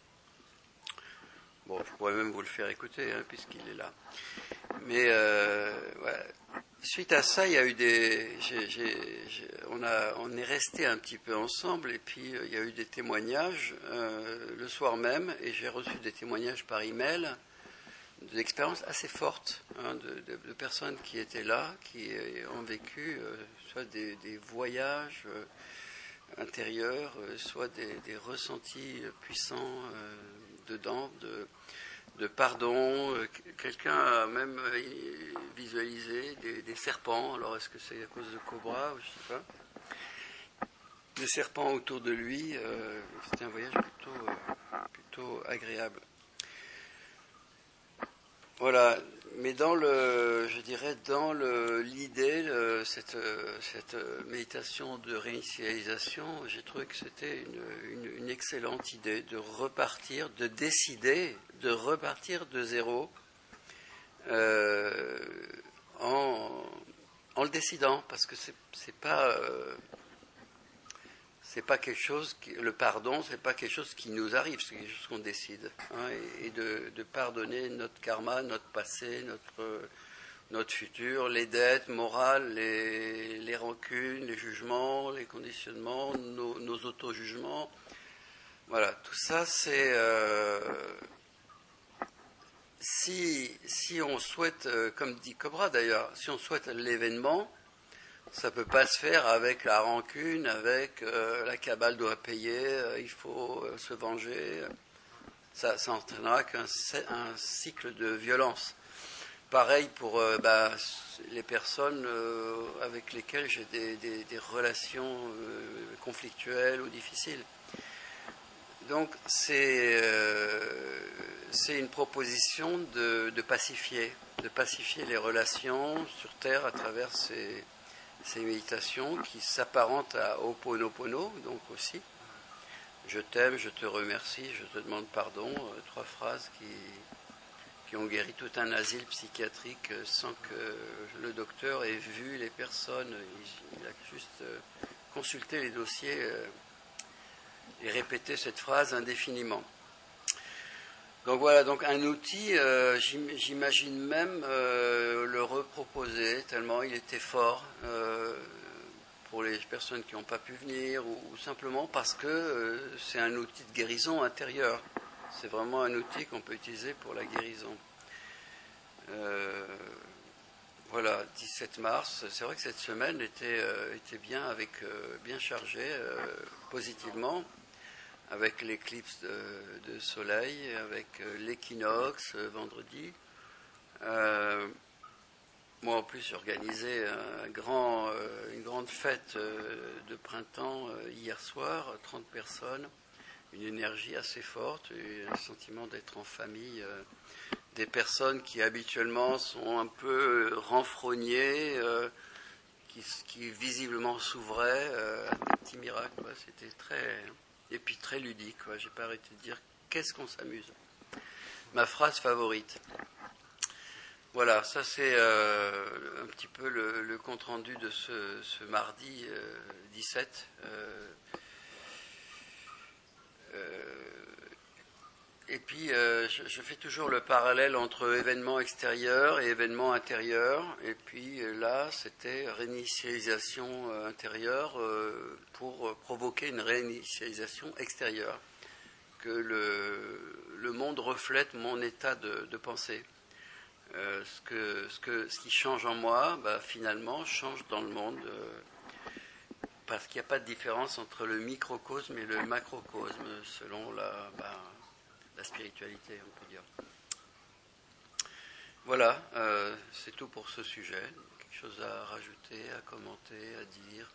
Bon, je pourrais même vous le faire écouter, hein, puisqu'il est là. Mais, euh, ouais. Suite à ça, il y a eu des... J'ai, j'ai, j'ai, on, a, on est resté un petit peu ensemble, et puis euh, il y a eu des témoignages euh, le soir même, et j'ai reçu des témoignages par email, d'expériences assez fortes, hein, de, de, de personnes qui étaient là, qui ont vécu euh, soit des, des voyages euh, intérieurs, euh, soit des, des ressentis puissants euh, dedans, de, de pardon. Euh, quelqu'un a même visualisé des, des serpents. Alors est-ce que c'est à cause de Cobra, je ne sais pas. Des serpents autour de lui. Euh, c'était un voyage plutôt, euh, plutôt agréable. Voilà, mais dans le, je dirais, dans le, l'idée, le, cette, cette méditation de réinitialisation, j'ai trouvé que c'était une, une, une excellente idée de repartir, de décider de repartir de zéro euh, en, en le décidant, parce que c'est, c'est pas... Euh, c'est pas quelque chose qui, le pardon, c'est pas quelque chose qui nous arrive, c'est quelque chose qu'on décide, hein, et, et de, de pardonner notre karma, notre passé, notre notre futur, les dettes morales, les, les rancunes, les jugements, les conditionnements, nos, nos auto-jugements. Voilà, tout ça, c'est euh, si si on souhaite, euh, comme dit Cobra d'ailleurs, si on souhaite l'événement. Ça ne peut pas se faire avec la rancune, avec euh, la cabale doit payer, euh, il faut euh, se venger. Ça, ça entraînera qu'un un cycle de violence. Pareil pour euh, bah, les personnes euh, avec lesquelles j'ai des, des, des relations euh, conflictuelles ou difficiles. Donc c'est, euh, c'est une proposition de, de pacifier, de pacifier les relations sur Terre à travers ces... ces méditations qui s'apparentent à Ho'oponopono, donc aussi. Je t'aime, je te remercie, je te demande pardon. Euh, trois phrases qui, qui ont guéri tout un asile psychiatrique sans que le docteur ait vu les personnes. Il, il a juste euh, consulté les dossiers euh, et répété cette phrase indéfiniment. Donc voilà, donc un outil, euh, j'imagine même euh, le reproposer, tellement il était fort euh, pour les personnes qui n'ont pas pu venir, ou, ou simplement parce que euh, c'est un outil de guérison intérieure. C'est vraiment un outil qu'on peut utiliser pour la guérison. Euh, voilà, dix-sept mars, c'est vrai que cette semaine était, euh, était bien, avec, euh, bien chargée, euh, positivement. Avec l'éclipse de, de soleil, avec euh, l'équinoxe euh, vendredi. Euh, moi en plus j'ai organisé un grand, euh, une grande fête euh, de printemps euh, hier soir, trente personnes, une énergie assez forte et un sentiment d'être en famille. Euh, des personnes qui habituellement sont un peu renfrognées, euh, qui, qui visiblement s'ouvraient, euh, des petits miracles, quoi. C'était très... Et puis très ludique, quoi. J'ai pas arrêté de dire qu'est-ce qu'on s'amuse. Ma phrase favorite. Voilà, ça c'est euh, un petit peu le, le compte rendu de ce, ce mardi euh, dix-sept. Euh, euh, et puis euh, je, je fais toujours le parallèle entre événements extérieurs et événements intérieurs. Et puis là, c'était réinitialisation euh, intérieure euh, pour provoquer une réinitialisation extérieure. Que le, le monde reflète mon état de, de pensée. Euh, ce, que, ce, que, ce qui change en moi, bah, finalement, change dans le monde. Euh, parce qu'il n'y a pas de différence entre le microcosme et le macrocosme, selon la... Bah, la spiritualité, on peut dire. Voilà, euh, c'est tout pour ce sujet. Quelque chose à rajouter, à commenter, à dire?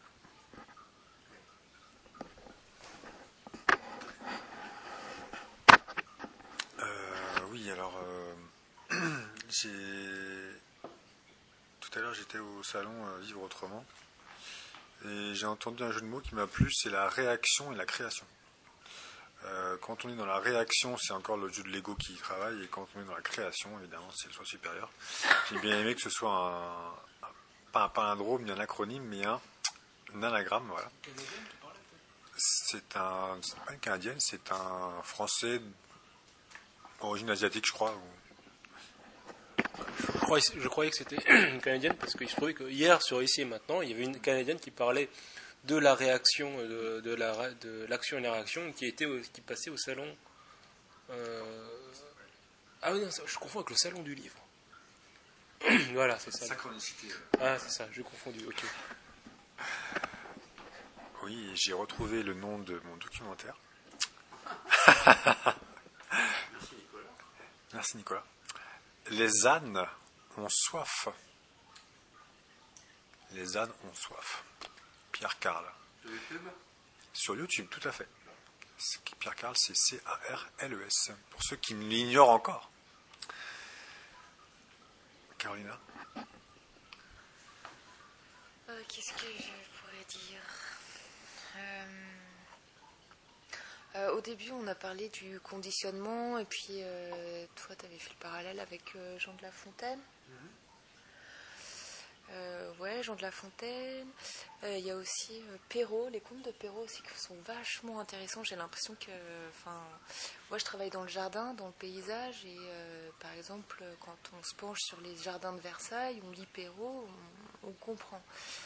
euh, Oui, alors, euh, j'ai... tout à l'heure j'étais au salon euh, Vivre Autrement, Et j'ai entendu un jeu de mots qui m'a plu, c'est la réaction et la création. Euh, quand on est dans la réaction, c'est encore le jeu de Lego qui travaille, et quand on est dans la création, évidemment, c'est le soi supérieur. J'ai bien aimé que ce soit un, un pas un palindrome, ni un acronyme, mais un, un anagramme, voilà. C'est un, c'est pas une canadienne, c'est un français d'origine asiatique, je crois. Je croyais, je croyais que c'était une canadienne parce qu'il se trouvait que hier sur Ici et Maintenant, il y avait une canadienne qui parlait de la réaction, de, de la, de l'action et la réaction, qui était, qui passait au salon. Euh... Ah oui, non, je confonds avec le salon du livre. Voilà, c'est ça. Synchronicité. Ah, c'est ça, j'ai confondu. Ok. Oui, j'ai retrouvé le nom de mon documentaire. Merci Nicolas. Merci Nicolas. Les ânes ont soif. Les ânes ont soif. Pierre Carl. Sur YouTube. Sur YouTube, tout à fait. Pierre Carl, c'est C A R L E S. Pour ceux qui l'ignorent encore. Carolina. Euh, Qu'est-ce que je pourrais dire Euh, euh, Au début, on a parlé du conditionnement, et puis euh, toi, tu avais fait le parallèle avec euh, Jean de La Fontaine. Euh, ouais, Jean de La Fontaine. Euh, Il y a aussi euh, Perrault, les contes de Perrault aussi qui sont vachement intéressants. J'ai l'impression que, enfin, moi je travaille dans le jardin, dans le paysage, et euh, par exemple, quand on se penche sur les jardins de Versailles, on lit Perrault, on, on comprend.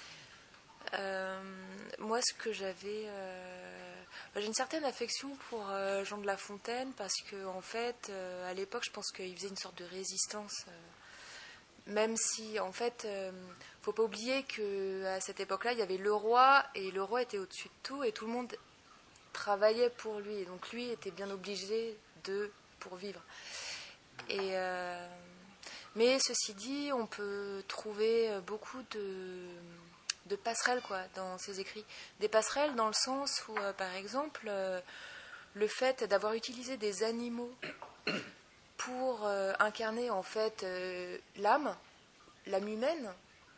Euh, moi, ce que j'avais, euh, j'ai une certaine affection pour euh, Jean de La Fontaine parce que, en fait, euh, à l'époque, je pense qu'il faisait une sorte de résistance. Euh, Même si, en fait, euh, faut pas oublier qu'à cette époque-là, il y avait le roi, et le roi était au-dessus de tout, et tout le monde travaillait pour lui. Et donc lui était bien obligé de pour vivre. Et, euh, mais ceci dit, on peut trouver beaucoup de, de passerelles quoi, dans ses écrits. Des passerelles dans le sens où, euh, par exemple, euh, le fait d'avoir utilisé des animaux pour euh, incarner en fait euh, l'âme, l'âme humaine,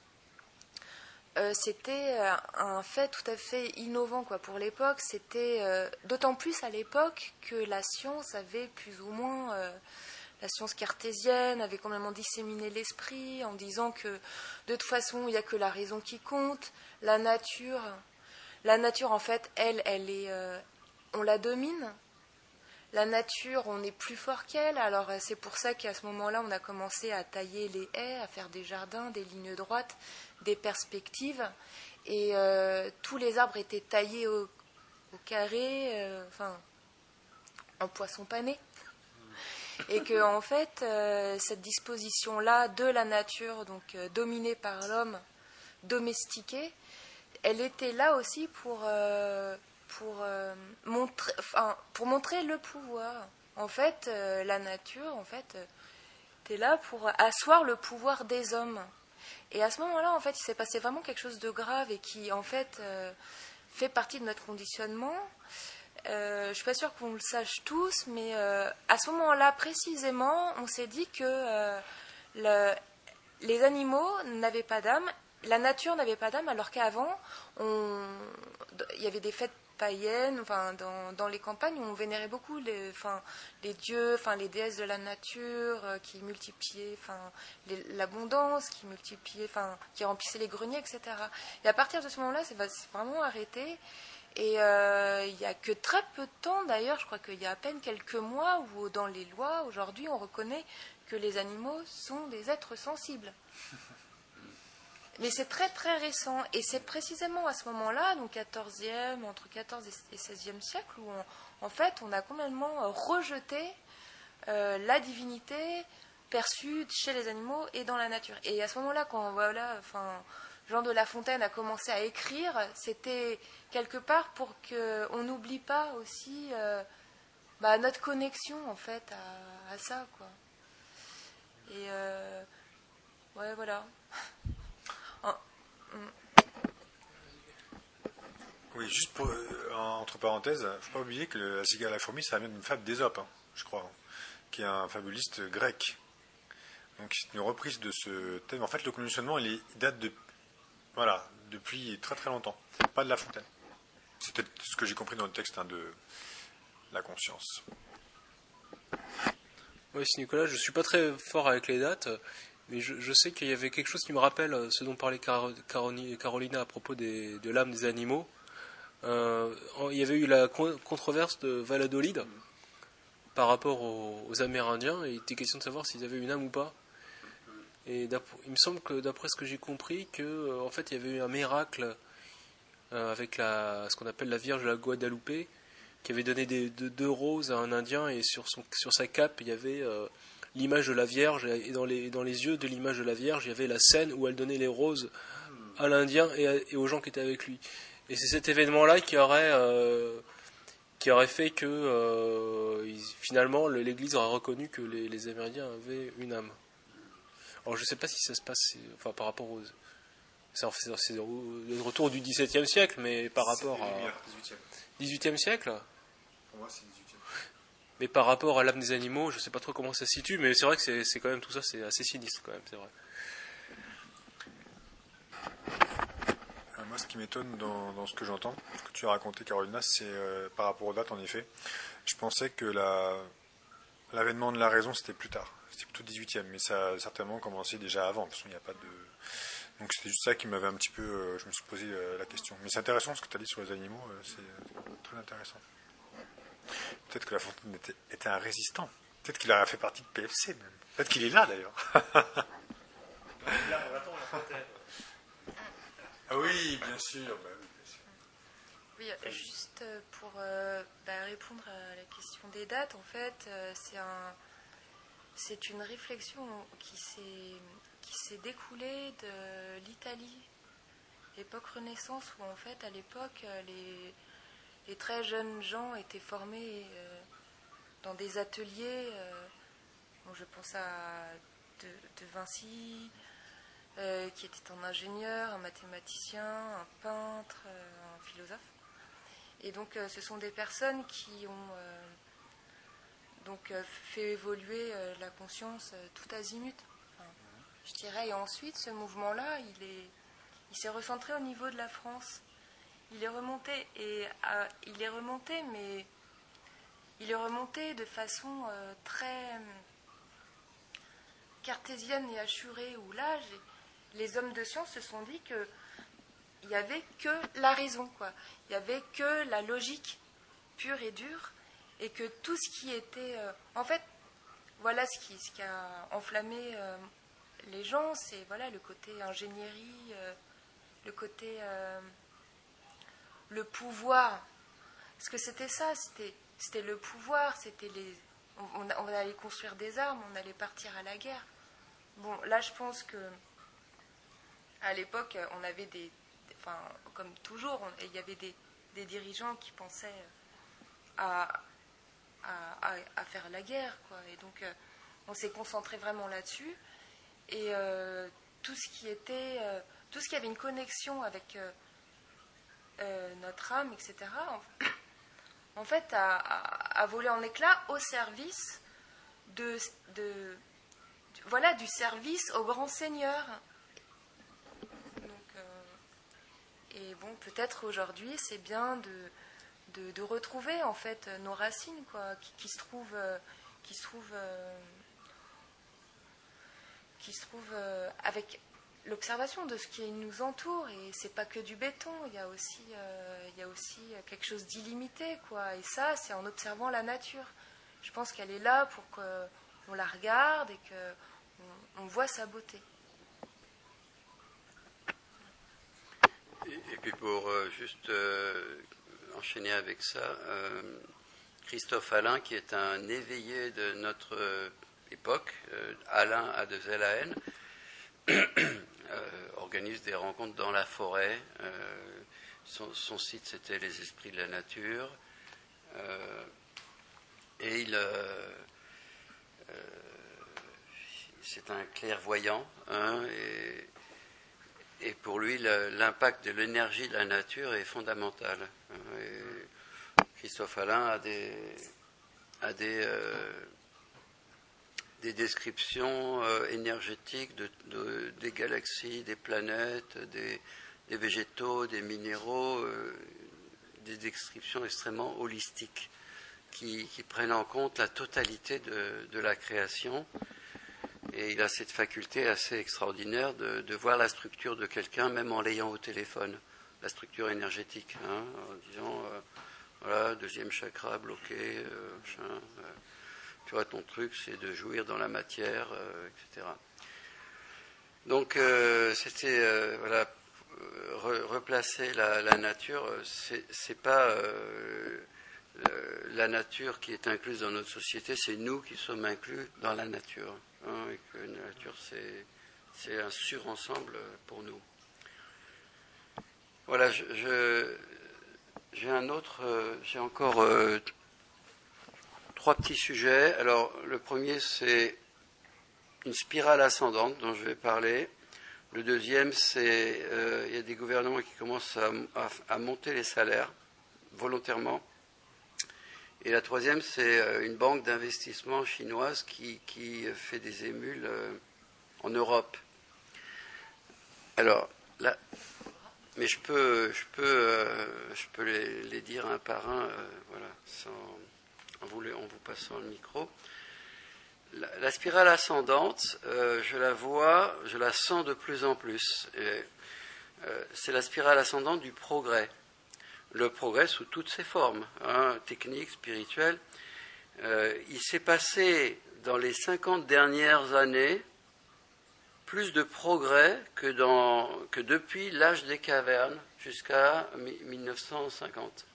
euh, c'était euh, un fait tout à fait innovant quoi, pour l'époque. C'était euh, d'autant plus à l'époque que la science avait plus ou moins, euh, la science cartésienne avait complètement disséminé l'esprit en disant que de toute façon il n'y a que la raison qui compte, la nature, la nature en fait elle, elle est, euh, on la domine. La nature, on est plus fort qu'elle, alors c'est pour ça qu'à ce moment-là, on a commencé à tailler les haies, à faire des jardins, des lignes droites, des perspectives, et euh, tous les arbres étaient taillés au, au carré, euh, enfin, en poisson pané. Et que en fait, euh, cette disposition-là de la nature, donc euh, dominée par l'homme, domestiquée, elle était là aussi pour... Euh, Pour, euh, montrer, enfin, pour montrer le pouvoir. En fait, euh, la nature, en fait, euh, t'es là pour asseoir le pouvoir des hommes. Et à ce moment-là, en fait, il s'est passé vraiment quelque chose de grave et qui, en fait, euh, fait partie de notre conditionnement. Euh, je suis pas sûre qu'on le sache tous, mais euh, à ce moment-là, précisément, on s'est dit que euh, le, les animaux n'avaient pas d'âme, la nature n'avait pas d'âme, alors qu'avant, on, il y avait des fêtes païennes, enfin, dans, dans les campagnes, on vénérait beaucoup les, enfin, les dieux, enfin, les déesses de la nature euh, qui multipliaient enfin, les, l'abondance, qui multipliaient, enfin, qui remplissaient les greniers, et cetera. Et à partir de ce moment-là, c'est, c'est vraiment arrêté. Et euh, il n'y a que très peu de temps, d'ailleurs, je crois qu'il y a à peine quelques mois, où dans les lois, aujourd'hui, on reconnaît que les animaux sont des êtres sensibles. Mais c'est très très récent, et c'est précisément à ce moment-là, donc quatorzième, entre quatorzième et seizième siècle, où on, en fait on a complètement rejeté euh, la divinité perçue chez les animaux et dans la nature. Et à ce moment-là, quand voilà, enfin, Jean de La Fontaine a commencé à écrire, c'était quelque part pour qu'on n'oublie pas aussi euh, bah, notre connexion en fait à, à ça, quoi. Et euh, ouais, voilà. Oui, juste pour, euh, entre parenthèses, il ne faut pas oublier que le- la cigale à la fourmi, ça vient d'une fable d'Ésope, hein, je crois, hein, qui est un fabuliste grec. Donc c'est une reprise de ce thème. En fait, le conditionnement, il, est, il date de Voilà, depuis très très longtemps. Pas de La Fontaine. C'était ce que j'ai compris dans le texte hein, de la conscience. Oui, c'est Nicolas, je ne suis pas très fort avec les dates, mais je, je sais qu'il y avait quelque chose qui me rappelle ce dont parlait Car- Caroni- Carolina à propos des, de l'âme des animaux. Euh, il y avait eu la con- controverse de Valladolid mmh. par rapport aux, aux Amérindiens, et il était question de savoir s'ils avaient une âme ou pas. Et il me semble que d'après ce que j'ai compris, que, euh, en fait, il y avait eu un miracle euh, avec la, ce qu'on appelle la Vierge de la Guadalupe, qui avait donné des, de, deux roses à un Indien, et sur, son, sur sa cape, il y avait euh, l'image de la Vierge, et dans les, dans les yeux de l'image de la Vierge, il y avait la scène où elle donnait les roses à l'Indien et, à, et aux gens qui étaient avec lui. Et c'est cet événement-là qui aurait, euh, qui aurait fait que, euh, ils, finalement, l'Église aurait reconnu que les, les Amérindiens avaient une âme. Alors je ne sais pas si ça se passe, enfin par rapport aux... C'est, c'est le retour du dix-septième siècle, mais par rapport à... dix-huitième. dix-huitième siècle ? Pour moi, c'est dix-huitième. Mais par rapport à l'âme des animaux, je ne sais pas trop comment ça se situe, mais c'est vrai que c'est, c'est quand même tout ça, c'est assez sinistre quand même, c'est vrai. Euh, moi, ce qui m'étonne dans, dans ce que j'entends, ce que tu as raconté, Carolina, c'est euh, par rapport aux dates, en effet. Je pensais que la, l'avènement de la raison, c'était plus tard. C'était plutôt dix-huitième, mais ça a certainement commencé déjà avant, parce qu'il n'y a pas de... Donc c'était juste ça qui m'avait un petit peu... Euh, je me suis posé euh, la question. Mais c'est intéressant ce que tu as dit sur les animaux, euh, c'est euh, très intéressant. Peut-être que La Fontaine était, était un résistant. Peut-être qu'il aurait fait partie de P F C, même. Peut-être qu'il est là, d'ailleurs. Là, on attend La Fontaine. Ah oui, bien sûr. Bah, oui, bien sûr. Oui, juste pour euh, bah, répondre à la question des dates, en fait, euh, c'est un... C'est une réflexion qui s'est, qui s'est découlée de l'Italie, l'époque Renaissance, où en fait, à l'époque, les, les très jeunes gens étaient formés euh, dans des ateliers. Euh, bon, je pense à De, de Vinci, euh, qui était un ingénieur, un mathématicien, un peintre, euh, un philosophe. Et donc, euh, ce sont des personnes qui ont... Euh, donc euh, fait évoluer euh, la conscience euh, tout azimut, enfin, je dirais. Et ensuite, ce mouvement-là, il est, il s'est recentré au niveau de la France. Il est remonté et euh, il est remonté, mais il est remonté de façon euh, très euh, cartésienne et assurée. Où là, les, les hommes de science se sont dit que il n'y avait que la raison, quoi. Il n'y avait que la logique pure et dure. Et que tout ce qui était... Euh, en fait, voilà ce qui, ce qui a enflammé euh, les gens, c'est voilà, le côté ingénierie, euh, le côté... Euh, le pouvoir. Parce que c'était ça, c'était, c'était le pouvoir, c'était les... On, on allait construire des armes, on allait partir à la guerre. Bon, là, je pense que... À l'époque, on avait des... Enfin, comme toujours, on, il y avait des, des dirigeants qui pensaient à... À, à, à faire la guerre, quoi. Et donc euh, on s'est concentré vraiment là-dessus, et euh, tout ce qui était euh, tout ce qui avait une connexion avec euh, euh, notre âme, etc., en, en fait a, a, a volé en éclats au service de, de, de voilà du service au grand Seigneur. Donc euh, et bon, peut-être aujourd'hui c'est bien de De, de retrouver en fait nos racines, quoi, qui, qui se trouvent, euh, qui se trouvent, euh, qui se trouvent euh, avec l'observation de ce qui nous entoure. Et c'est pas que du béton, il y a aussi, euh, il y a aussi quelque chose d'illimité, quoi. Et ça, c'est en observant la nature. Je pense qu'elle est là pour qu'on la regarde et qu'on on voit sa beauté. Et, et puis pour euh, juste euh, enchaîner avec ça, euh, Christophe Alain, qui est un éveillé de notre euh, époque, euh, Alain A deux L A N, euh, organise des rencontres dans la forêt. Euh, son, son site, c'était Les Esprits de la Nature. Euh, et il, euh, euh, c'est un clairvoyant, hein, et Et pour lui, le, l'impact de l'énergie de la nature est fondamental. Et Christophe Alain a des, a des, euh, des descriptions euh, énergétiques de, de, des galaxies, des planètes, des, des végétaux, des minéraux, euh, des descriptions extrêmement holistiques qui, qui prennent en compte la totalité de, de la création. Et il a cette faculté assez extraordinaire de, de voir la structure de quelqu'un, même en l'ayant au téléphone, la structure énergétique, hein, en disant, euh, voilà, deuxième chakra bloqué, euh, machin, euh, tu vois, ton truc, c'est de jouir dans la matière, euh, et cetera. Donc, euh, c'était, euh, voilà, re, replacer la, la nature, c'est, c'est pas euh, le, la nature qui est incluse dans notre société, c'est nous qui sommes inclus dans la nature. Hein, et que la nature, c'est, c'est un surensemble pour nous. Voilà, je, je, j'ai un autre, euh, j'ai encore euh, trois petits sujets. Alors, le premier, c'est une spirale ascendante dont je vais parler. Le deuxième, c'est euh, il y a des gouvernements qui commencent à, à, à monter les salaires volontairement. Et la troisième, c'est euh, une banque d'investissement chinoise qui, qui fait des émules euh, en Europe. Alors, là, mais je peux, je peux, euh, je peux les, les dire un par un, euh, voilà, sans, en, vous, en vous passant le micro. La, la spirale ascendante, euh, je la vois, je la sens de plus en plus. Et, euh, c'est la spirale ascendante du progrès. Le progrès sous toutes ses formes, hein, techniques, spirituelles. Euh, il s'est passé dans les cinquante dernières années plus de progrès que, dans, que depuis l'âge des cavernes jusqu'à mille neuf cent cinquante.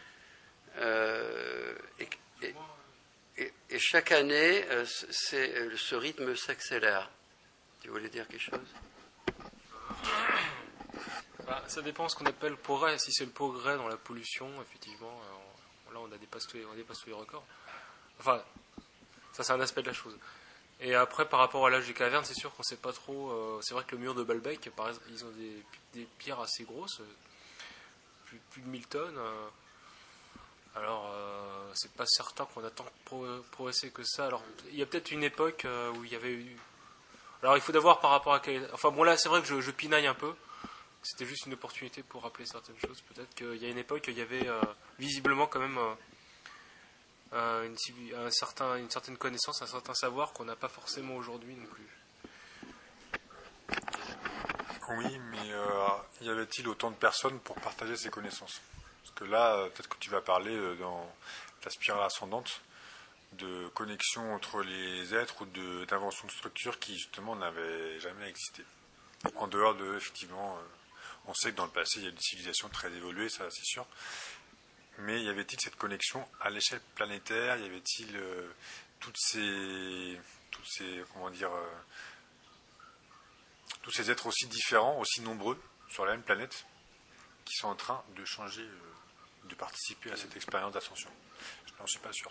Euh, et, et, et, et chaque année, c'est, ce rythme s'accélère. Tu voulais dire quelque chose ? Bah, ça dépend de ce qu'on appelle progrès. Si c'est le progrès dans la pollution, effectivement, euh, là on a dépassé tous les, on dépasse tous les records. Enfin, ça c'est un aspect de la chose. Et après, par rapport à l'âge des cavernes, c'est sûr qu'on ne sait pas trop. Euh, c'est vrai que le mur de Baalbek, par exemple, ils ont des, des pierres assez grosses, plus, plus de mille tonnes. Euh, alors, euh, c'est pas certain qu'on a tant pro, progressé que ça. Alors, il y a peut-être une époque euh, où il y avait eu. Alors, il faut d'abord par rapport à. Quel... Enfin, bon, là, c'est vrai que je, je pinaille un peu. C'était juste une opportunité pour rappeler certaines choses. Peut-être qu'il y a une époque, il y avait euh, visiblement quand même euh, une, un certain, une certaine connaissance, un certain savoir qu'on n'a pas forcément aujourd'hui non plus. Oui, mais euh, y avait-il autant de personnes pour partager ces connaissances ? Parce que là, peut-être que tu vas parler euh, dans la spirale ascendante de connexion entre les êtres ou de, d'invention de structures qui justement n'avaient jamais existé. En dehors de, effectivement... Euh, on sait que dans le passé, il y a des civilisations très évoluées, ça c'est sûr. Mais y avait-il cette connexion à l'échelle planétaire ? Y avait-il euh, toutes ces, toutes ces, comment dire, euh, tous ces êtres aussi différents, aussi nombreux sur la même planète, qui sont en train de changer, euh, de participer à cette expérience d'ascension ? Je n'en suis pas sûr.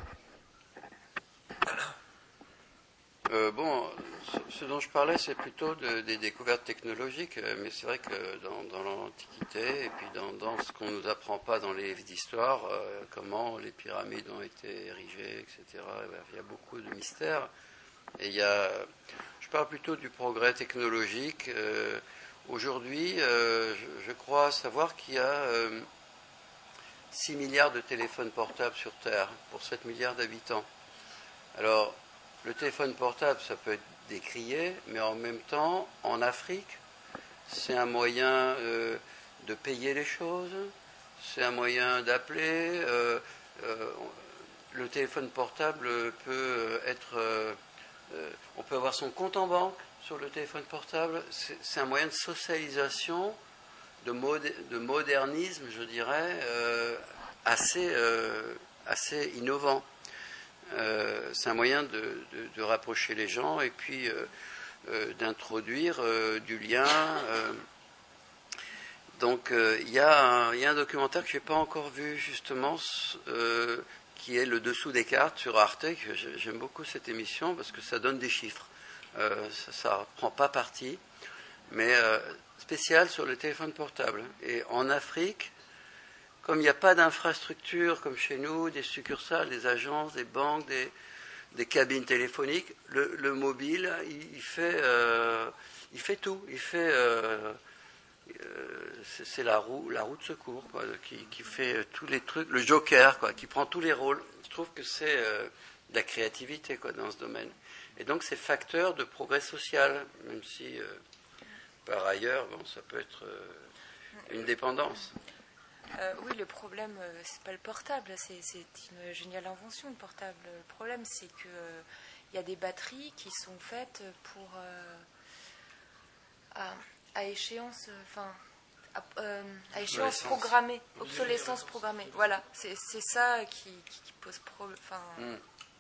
Euh, bon, ce, ce dont je parlais, c'est plutôt de, des découvertes technologiques, mais c'est vrai que dans, dans l'Antiquité, et puis dans, dans ce qu'on ne nous apprend pas dans les livres d'histoire, euh, comment les pyramides ont été érigées, et cetera, il y a beaucoup de mystères. Et il y a, je parle plutôt du progrès technologique. Euh, aujourd'hui, euh, je, je crois savoir qu'il y a euh, six milliards de téléphones portables sur Terre, pour sept milliards d'habitants. Alors, le téléphone portable, ça peut être décrié, mais en même temps, en Afrique, c'est un moyen euh, de payer les choses, c'est un moyen d'appeler. Euh, euh, le téléphone portable peut être... Euh, euh, on peut avoir son compte en banque sur le téléphone portable. C'est, c'est un moyen de socialisation, de, modé, de modernisme, je dirais, euh, assez, euh, assez innovant. Euh, c'est un moyen de, de, de rapprocher les gens et puis euh, euh, d'introduire euh, du lien. Euh. Donc il euh, y, y a un documentaire que je n'ai pas encore vu justement, euh, qui est Le Dessous des cartes sur Arte. Que j'aime beaucoup cette émission parce que ça donne des chiffres. Euh, ça ne prend pas parti, mais euh, spécial sur le téléphone portable. Et en Afrique, comme il n'y a pas d'infrastructure comme chez nous, des succursales, des agences, des banques, des, des cabines téléphoniques. Le, le mobile, il, il, fait, euh, il fait tout. Il fait, euh, euh, c'est, c'est la roue, la roue de secours, quoi, qui, qui fait tous les trucs. Le joker, quoi, qui prend tous les rôles. Je trouve que c'est euh, de la créativité, quoi, dans ce domaine. Et donc c'est facteur de progrès social, même si euh, par ailleurs, bon, ça peut être euh, une dépendance. Euh, oui, le problème, euh, c'est pas le portable, c'est, c'est une géniale invention, le portable. Le problème, c'est que euh, y a des batteries qui sont faites pour euh, à, à échéance, enfin à, euh, à échéance programmée, obsolescence programmée. Voilà, c'est, c'est ça qui, qui, qui pose problème. Enfin. Mm.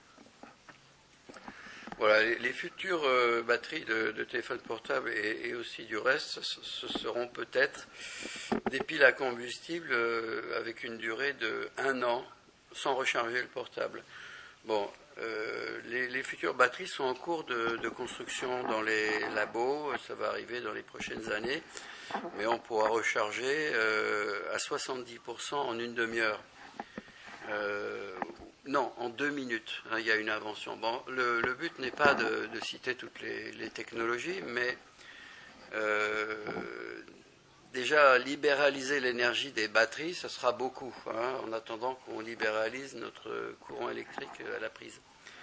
Voilà, les, les futures euh, batteries de, de téléphones portables et, et aussi du reste, ce, ce seront peut-être des piles à combustible euh, avec une durée de un an sans recharger le portable. Bon, euh, les, les futures batteries sont en cours de, de construction dans les labos, ça va arriver dans les prochaines années, mais on pourra recharger euh, à soixante-dix pour cent en une demi-heure. Euh, Non, en deux minutes, hein, il y a une invention. Bon, le, le but n'est pas de, de citer toutes les, les technologies, mais euh, déjà libéraliser l'énergie des batteries, ce sera beaucoup, hein, en attendant qu'on libéralise notre courant électrique à la prise.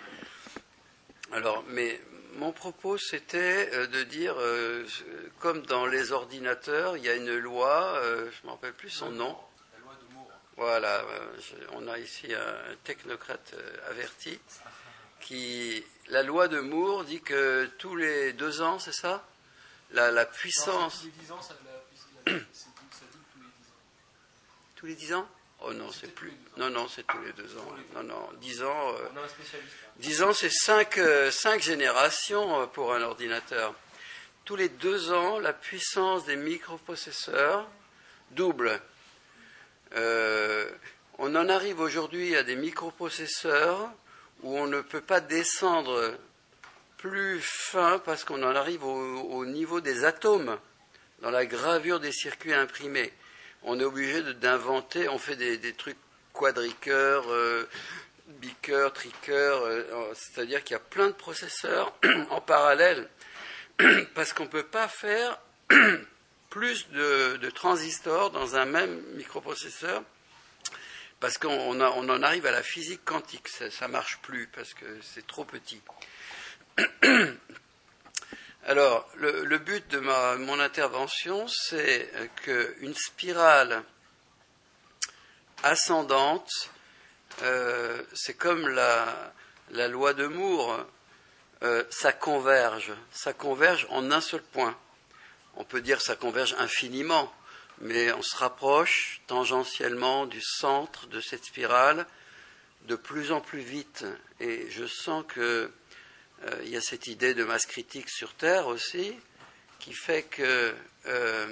Alors, mais mon propos, c'était de dire, euh, comme dans les ordinateurs, il y a une loi, euh, je ne me rappelle plus son nom. Voilà, on a ici un technocrate averti qui, la loi de Moore dit que tous les deux ans, c'est ça, la, la puissance. Non, tous les dix ans, ça, la, la, ça double tous les dix ans. Tous les dix ans ? Oh non, c'est, c'est plus. Non, non, c'est tous les deux ans. Non, non, dix ans. Euh, on a un spécialiste. dix ans, c'est cinq, euh, cinq générations pour un ordinateur. Tous les deux ans, la puissance des microprocesseurs double. Euh, on en arrive aujourd'hui à des microprocesseurs où on ne peut pas descendre plus fin parce qu'on en arrive au, au niveau des atomes dans la gravure des circuits imprimés. On est obligé de, d'inventer, on fait des, des trucs quadricœurs, euh, bicœurs, tricœurs, euh, c'est-à-dire qu'il y a plein de processeurs en parallèle parce qu'on ne peut pas faire plus de, de transistors dans un même microprocesseur parce qu'on on a, on en arrive à la physique quantique, ça ne marche plus parce que c'est trop petit. Alors, le, le but de ma, mon intervention, c'est qu'une spirale ascendante, euh, c'est comme la, la loi de Moore, euh, ça converge, ça converge en un seul point. On peut dire que ça converge infiniment, mais on se rapproche tangentiellement du centre de cette spirale de plus en plus vite. Et je sens que euh, il y a cette idée de masse critique sur Terre aussi, qui fait que euh,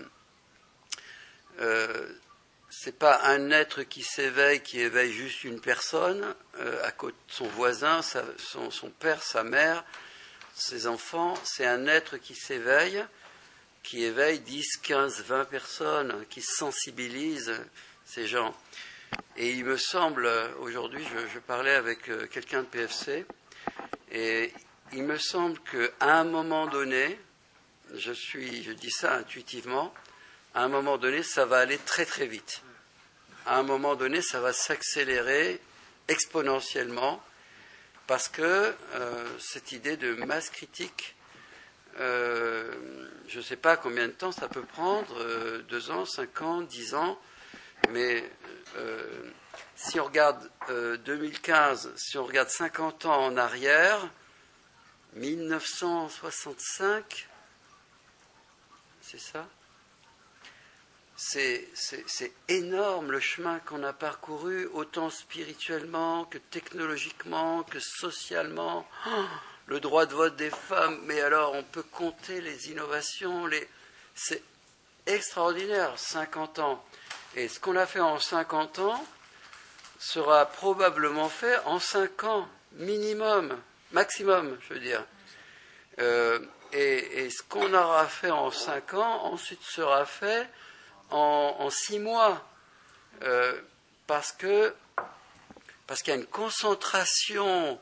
euh, c'est pas un être qui s'éveille, qui éveille juste une personne, euh, à côté de son voisin, sa, son, son père, sa mère, ses enfants. C'est un être qui s'éveille, qui éveille dix, quinze, vingt personnes, qui sensibilise ces gens. Et il me semble, aujourd'hui, je, je parlais avec quelqu'un de P F C, et il me semble qu'à un moment donné, je suis, je dis ça intuitivement, à un moment donné, ça va aller très très vite. À un moment donné, ça va s'accélérer exponentiellement, parce que euh, cette idée de masse critique, Euh, je ne sais pas combien de temps ça peut prendre, euh, deux ans, cinq ans, dix ans, mais euh, si on regarde euh, deux mille quinze, si on regarde cinquante ans en arrière, dix-neuf cent soixante-cinq, c'est ça ? C'est, c'est, c'est énorme le chemin qu'on a parcouru, autant spirituellement que technologiquement, que socialement. Oh, le droit de vote des femmes, mais alors on peut compter les innovations, les... c'est extraordinaire, cinquante ans. Et ce qu'on a fait en cinquante ans sera probablement fait en cinq ans, minimum, maximum, je veux dire. Euh, et, et ce qu'on aura fait en cinq ans, ensuite sera fait en, en six mois. Euh, parce que, parce qu'il y a une concentration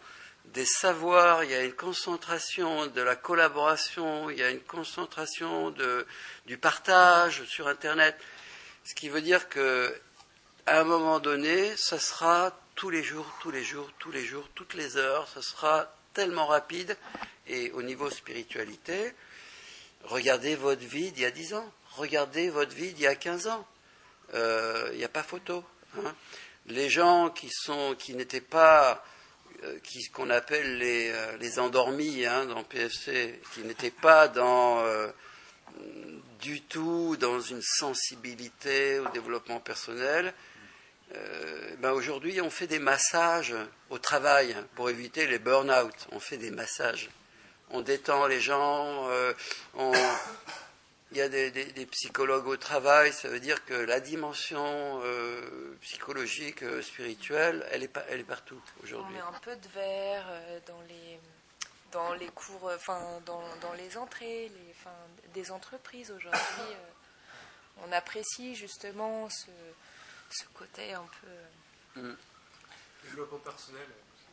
des savoirs, il y a une concentration de la collaboration, il y a une concentration de, du partage sur Internet. Ce qui veut dire que à un moment donné, ça sera tous les jours, tous les jours, tous les jours, toutes les heures, ça sera tellement rapide. Et au niveau spiritualité, regardez votre vie d'il y a dix ans, regardez votre vie d'il y a quinze ans. Il euh, n'y a pas photo. Hein. Les gens qui sont, qui n'étaient pas, euh, qui, qu'on appelle les, euh, les endormis hein, dans P F C, qui n'étaient pas dans euh, du tout dans une sensibilité au développement personnel. Euh, ben aujourd'hui, on fait des massages au travail pour éviter les burn-out. On fait des massages. On détend les gens. Euh, on... Il y a des, des, des psychologues au travail. Ça veut dire que la dimension euh, psychologique, euh, spirituelle, elle est, pas, elle est partout aujourd'hui. On met un peu de verre euh, dans les dans les cours, enfin euh, dans, dans les entrées, les, enfin, des entreprises aujourd'hui. Euh, on apprécie justement ce ce côté un peu... Mm. Développement personnel.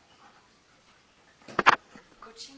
Coaching.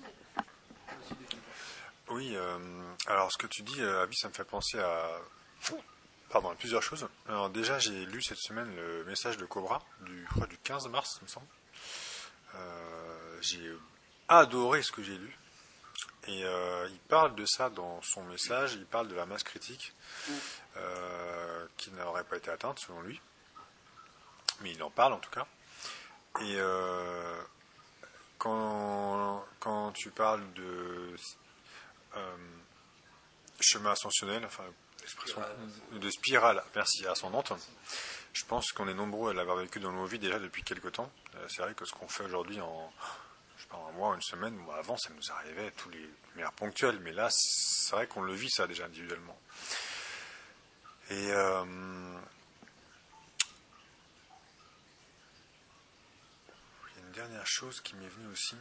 Oui, euh, alors ce que tu dis, euh, Abby, ça me fait penser à, pardon, à plusieurs choses. Alors déjà, j'ai lu cette semaine le message de Cobra, du, je crois, du quinze mars, il me semble. Euh, j'ai adoré ce que j'ai lu. Et euh, il parle de ça dans son message, il parle de la masse critique euh, qui n'aurait pas été atteinte selon lui. Mais il en parle en tout cas. Et euh, quand, quand tu parles de euh, chemin ascensionnel, enfin l'expression de spirale, merci, ascendante, je pense qu'on est nombreux à l'avoir vécu dans nos vies déjà depuis quelques temps. C'est vrai que ce qu'on fait aujourd'hui en un mois, une semaine, moi avant ça nous arrivait tous les manières ponctuelles, mais là c'est vrai qu'on le vit ça déjà individuellement. Et euh, il y a une dernière chose qui m'est venue aussi.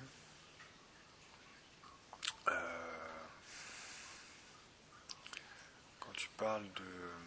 Euh, quand tu parles de...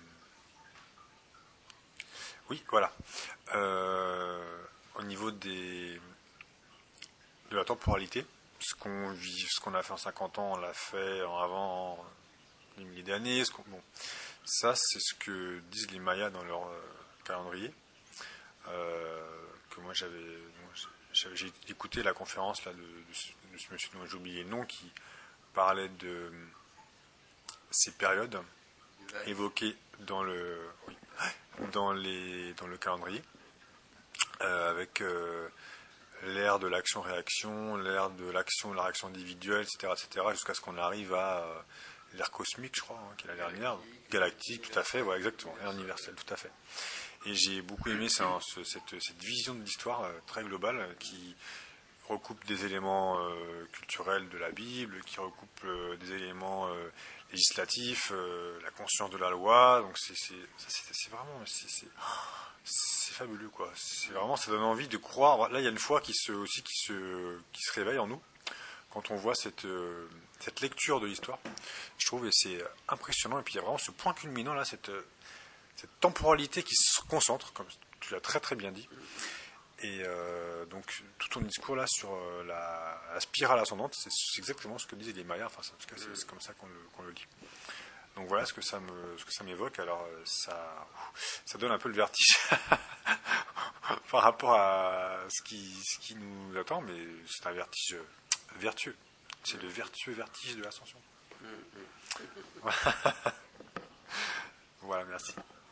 Oui, voilà. Euh, au niveau des... de la temporalité, ce qu'on vit, ce qu'on a fait en cinquante ans, on l'a fait en avant des milliers d'années. Ce qu'on, bon, ça, c'est ce que disent les Mayas dans leur euh, calendrier. Euh, que moi, j'avais, j'avais, j'ai écouté la conférence là de, de, ce, de ce monsieur dont j'ai oublié le nom, qui parlait de ces périodes évoquées dans le, oui, dans les, dans le calendrier, euh, avec euh, l'ère de l'action-réaction, l'ère de l'action et la réaction individuelle, et cetera, et cetera, jusqu'à ce qu'on arrive à euh, l'ère cosmique, je crois, hein, qui est l'ère linéaire, galactique, tout à fait, ouais, exactement, l'ère universelle, tout à fait. Et j'ai beaucoup aimé ça, hein, ce, cette, cette vision de l'histoire euh, très globale euh, qui recoupe des éléments euh, culturels de la Bible, qui recoupe euh, des éléments euh, législatifs, euh, la conscience de la loi. Donc c'est, c'est, c'est, c'est vraiment, c'est, c'est, c'est fabuleux quoi. C'est vraiment, ça donne envie de croire. Là, il y a une foi qui se aussi qui se qui se réveille en nous quand on voit cette euh, cette lecture de l'histoire. Je trouve et c'est impressionnant. Et puis il y a vraiment ce point culminant là, cette cette temporalité qui se concentre, comme tu l'as très très bien dit. Et euh, donc tout ton discours là sur euh, la, la spirale ascendante, c'est, c'est exactement ce que disaient les Mayas. Enfin, en tout cas, c'est, c'est comme ça qu'on le, qu'on le lit. Donc voilà ce que ça me, ce que ça m'évoque. Alors ça, ça donne un peu le vertige par rapport à ce qui, ce qui nous attend, mais c'est un vertige vertueux. C'est le vertueux vertige de l'ascension. Voilà, merci.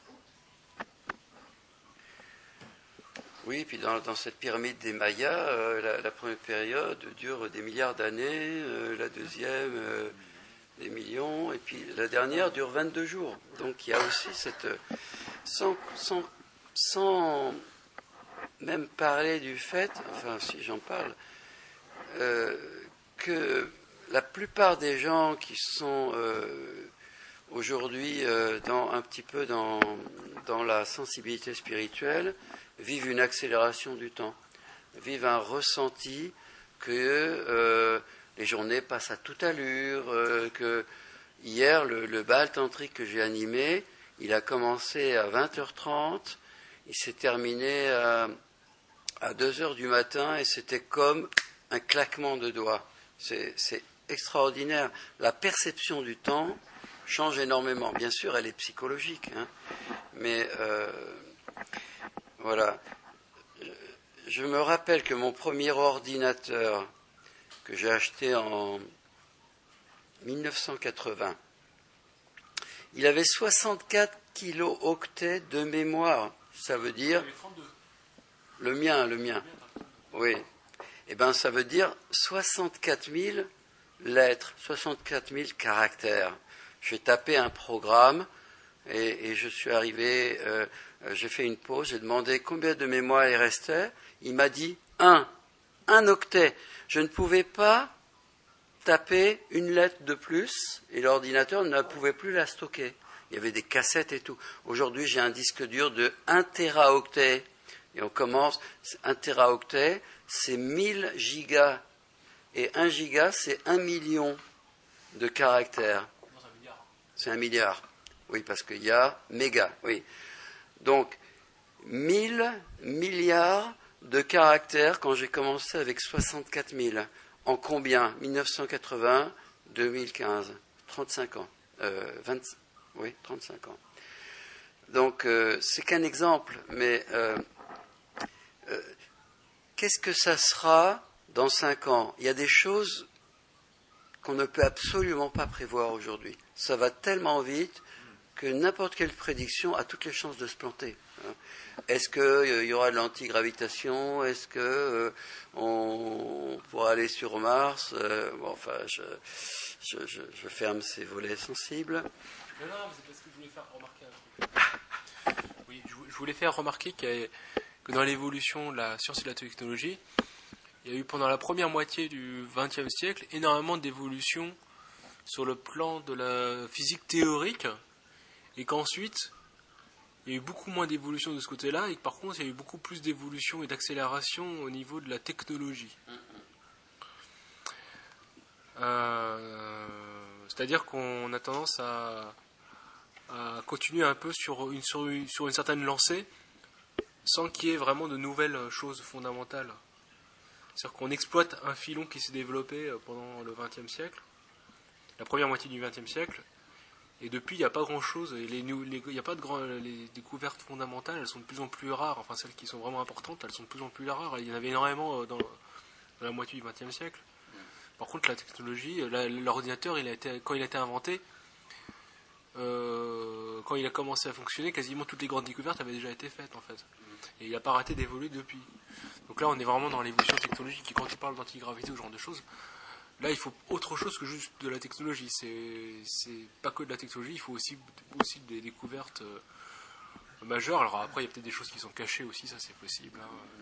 Oui, puis dans, dans cette pyramide des Mayas, euh, la, la première période dure des milliards d'années, euh, la deuxième euh, des millions, et puis la dernière dure vingt-deux jours. Donc il y a aussi cette... Sans, sans, sans même parler du fait, enfin si j'en parle, euh, que la plupart des gens qui sont euh, aujourd'hui euh, dans, un petit peu dans, dans la sensibilité spirituelle, vivent une accélération du temps, vivent un ressenti que euh, les journées passent à toute allure, euh, que hier, le, le bal tantrique que j'ai animé, il a commencé à vingt heures trente, il s'est terminé à, à deux heures du matin, et c'était comme un claquement de doigts. C'est, c'est extraordinaire. La perception du temps change énormément. Bien sûr, elle est psychologique, hein, mais euh, voilà. Je me rappelle que mon premier ordinateur que j'ai acheté en dix-neuf cent quatre-vingts, il avait soixante-quatre kilo-octets de mémoire. Ça veut dire... Le mien, le mien. Oui. Eh bien, ça veut dire soixante-quatre mille lettres, soixante-quatre mille caractères. J'ai tapé un programme et, et je suis arrivé, euh, j'ai fait une pause, j'ai demandé combien de mémoire il restait. Il m'a dit un, un octet. Je ne pouvais pas taper une lettre de plus et l'ordinateur ne pouvait plus la stocker. Il y avait des cassettes et tout. Aujourd'hui, j'ai un disque dur de un téraoctet. Et on commence, un téraoctet, c'est mille gigas. Et un giga, c'est un million de caractères. C'est un milliard. Oui, parce qu'il y a méga, oui. Donc, mille milliards de caractères quand j'ai commencé avec soixante-quatre mille. En combien? dix-neuf cent quatre-vingts, deux mille quinze. trente-cinq ans. Euh, vingt, oui, trente-cinq ans. Donc, euh, c'est qu'un exemple, mais euh, euh, qu'est-ce que ça sera dans cinq ans? Il y a des choses qu'on ne peut absolument pas prévoir aujourd'hui. Ça va tellement vite que n'importe quelle prédiction a toutes les chances de se planter. Est-ce qu'il euh, y aura de l'antigravitation? Est-ce que euh, on pourra aller sur Mars? euh, bon, Enfin, je, je, je, je ferme ces volets sensibles. Non, non, c'est parce que je voulais faire remarquer un truc. Oui, je voulais faire remarquer que dans l'évolution de la science et de la technologie, il y a eu pendant la première moitié du vingtième siècle énormément d'évolutions sur le plan de la physique théorique, et qu'ensuite il y a eu beaucoup moins d'évolution de ce côté-là, et que par contre il y a eu beaucoup plus d'évolution et d'accélération au niveau de la technologie. Euh, c'est-à-dire qu'on a tendance à, à continuer un peu sur une, sur, une, sur une certaine lancée sans qu'il y ait vraiment de nouvelles choses fondamentales. C'est-à-dire qu'on exploite un filon qui s'est développé pendant le vingtième siècle, la première moitié du vingtième siècle, et depuis il n'y a pas grand-chose, et les, les, il n'y a pas de grand, les découvertes fondamentales, elles sont de plus en plus rares, enfin celles qui sont vraiment importantes, elles sont de plus en plus rares, il y en avait énormément dans, dans la moitié du vingtième siècle. Par contre, la technologie, la, l'ordinateur, il a été, quand il a été inventé, euh, quand il a commencé à fonctionner, quasiment toutes les grandes découvertes avaient déjà été faites en fait. Et il n'a pas arrêté d'évoluer depuis. Donc là, on est vraiment dans l'évolution technologique. Et quand tu parles d'antigravité ou ce genre de choses, là, il faut autre chose que juste de la technologie. C'est, c'est pas que de la technologie, il faut aussi, aussi des découvertes euh, majeures. Alors après, il y a peut-être des choses qui sont cachées aussi, ça c'est possible.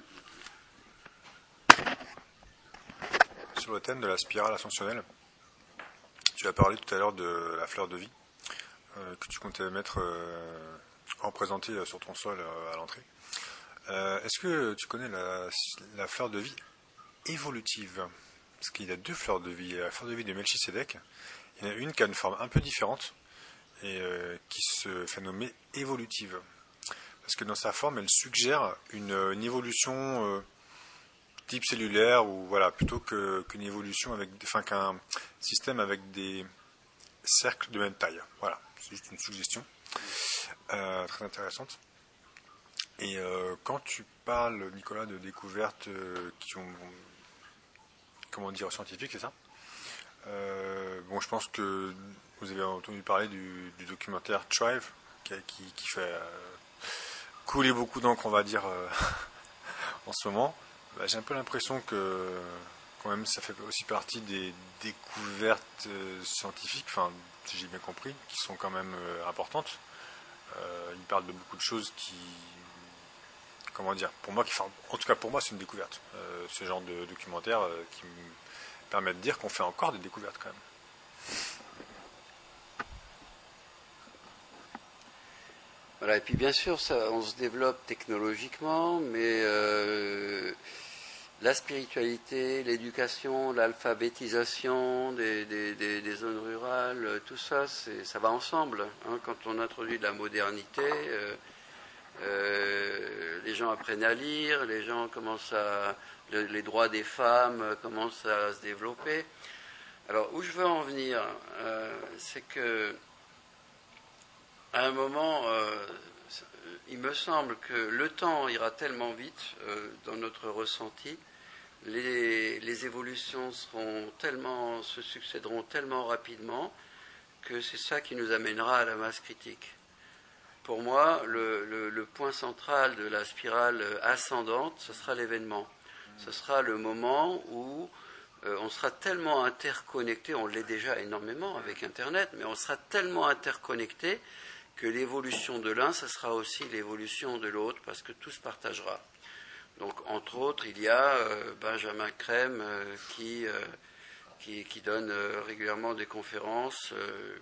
Hein. Sur le thème de la spirale ascensionnelle, tu as parlé tout à l'heure de la fleur de vie euh, que tu comptais mettre euh, représentée sur ton sol euh, à l'entrée. Euh, est-ce que tu connais la, la fleur de vie évolutive? Parce qu'il y a deux fleurs de vie. Il y a la fleur de vie de Melchisédek. Il y en a une qui a une forme un peu différente et euh, qui se fait nommer évolutive. Parce que dans sa forme, elle suggère une, une évolution euh, type cellulaire, ou voilà, plutôt que, qu'une évolution avec, enfin qu'un système avec des cercles de même taille. Voilà, c'est juste une suggestion euh, très intéressante. Et euh, quand tu parles, Nicolas, de découvertes euh, qui ont, comment dire, scientifiques, c'est ça? euh, Bon, je pense que vous avez entendu parler du, du documentaire Thrive, qui, qui, qui fait euh, couler beaucoup d'encre, on va dire, euh, en ce moment. Bah, j'ai un peu l'impression que, quand même, ça fait aussi partie des découvertes euh, scientifiques, enfin, si j'ai bien compris, qui sont quand même euh, importantes. Euh, il parle de beaucoup de choses qui, comment dire, pour moi, qui, enfin, en tout cas pour moi, c'est une découverte. Euh, ce genre de documentaire euh, qui me permet de dire qu'on fait encore des découvertes quand même. Voilà, et puis bien sûr, ça, on se développe technologiquement, mais euh, la spiritualité, l'éducation, l'alphabétisation des, des, des, des zones rurales, tout ça, c'est, ça va ensemble. Hein. Quand on introduit de la modernité, euh, euh, les gens apprennent à lire, les gens commencent à... le, les droits des femmes commencent à se développer. Alors, où je veux en venir, euh, c'est que à un moment, euh, il me semble que le temps ira tellement vite euh, dans notre ressenti, les, les évolutions seront tellement, se succéderont tellement rapidement que c'est ça qui nous amènera à la masse critique. Pour moi, le, le, le point central de la spirale ascendante, ce sera l'événement. Ce sera le moment où euh, on sera tellement interconnecté, on l'est déjà énormément avec Internet, mais on sera tellement interconnecté que l'évolution de l'un, ce sera aussi l'évolution de l'autre, parce que tout se partagera. Donc, entre autres, il y a euh, Benjamin Crème euh, qui, euh, qui, qui donne euh, régulièrement des conférences euh,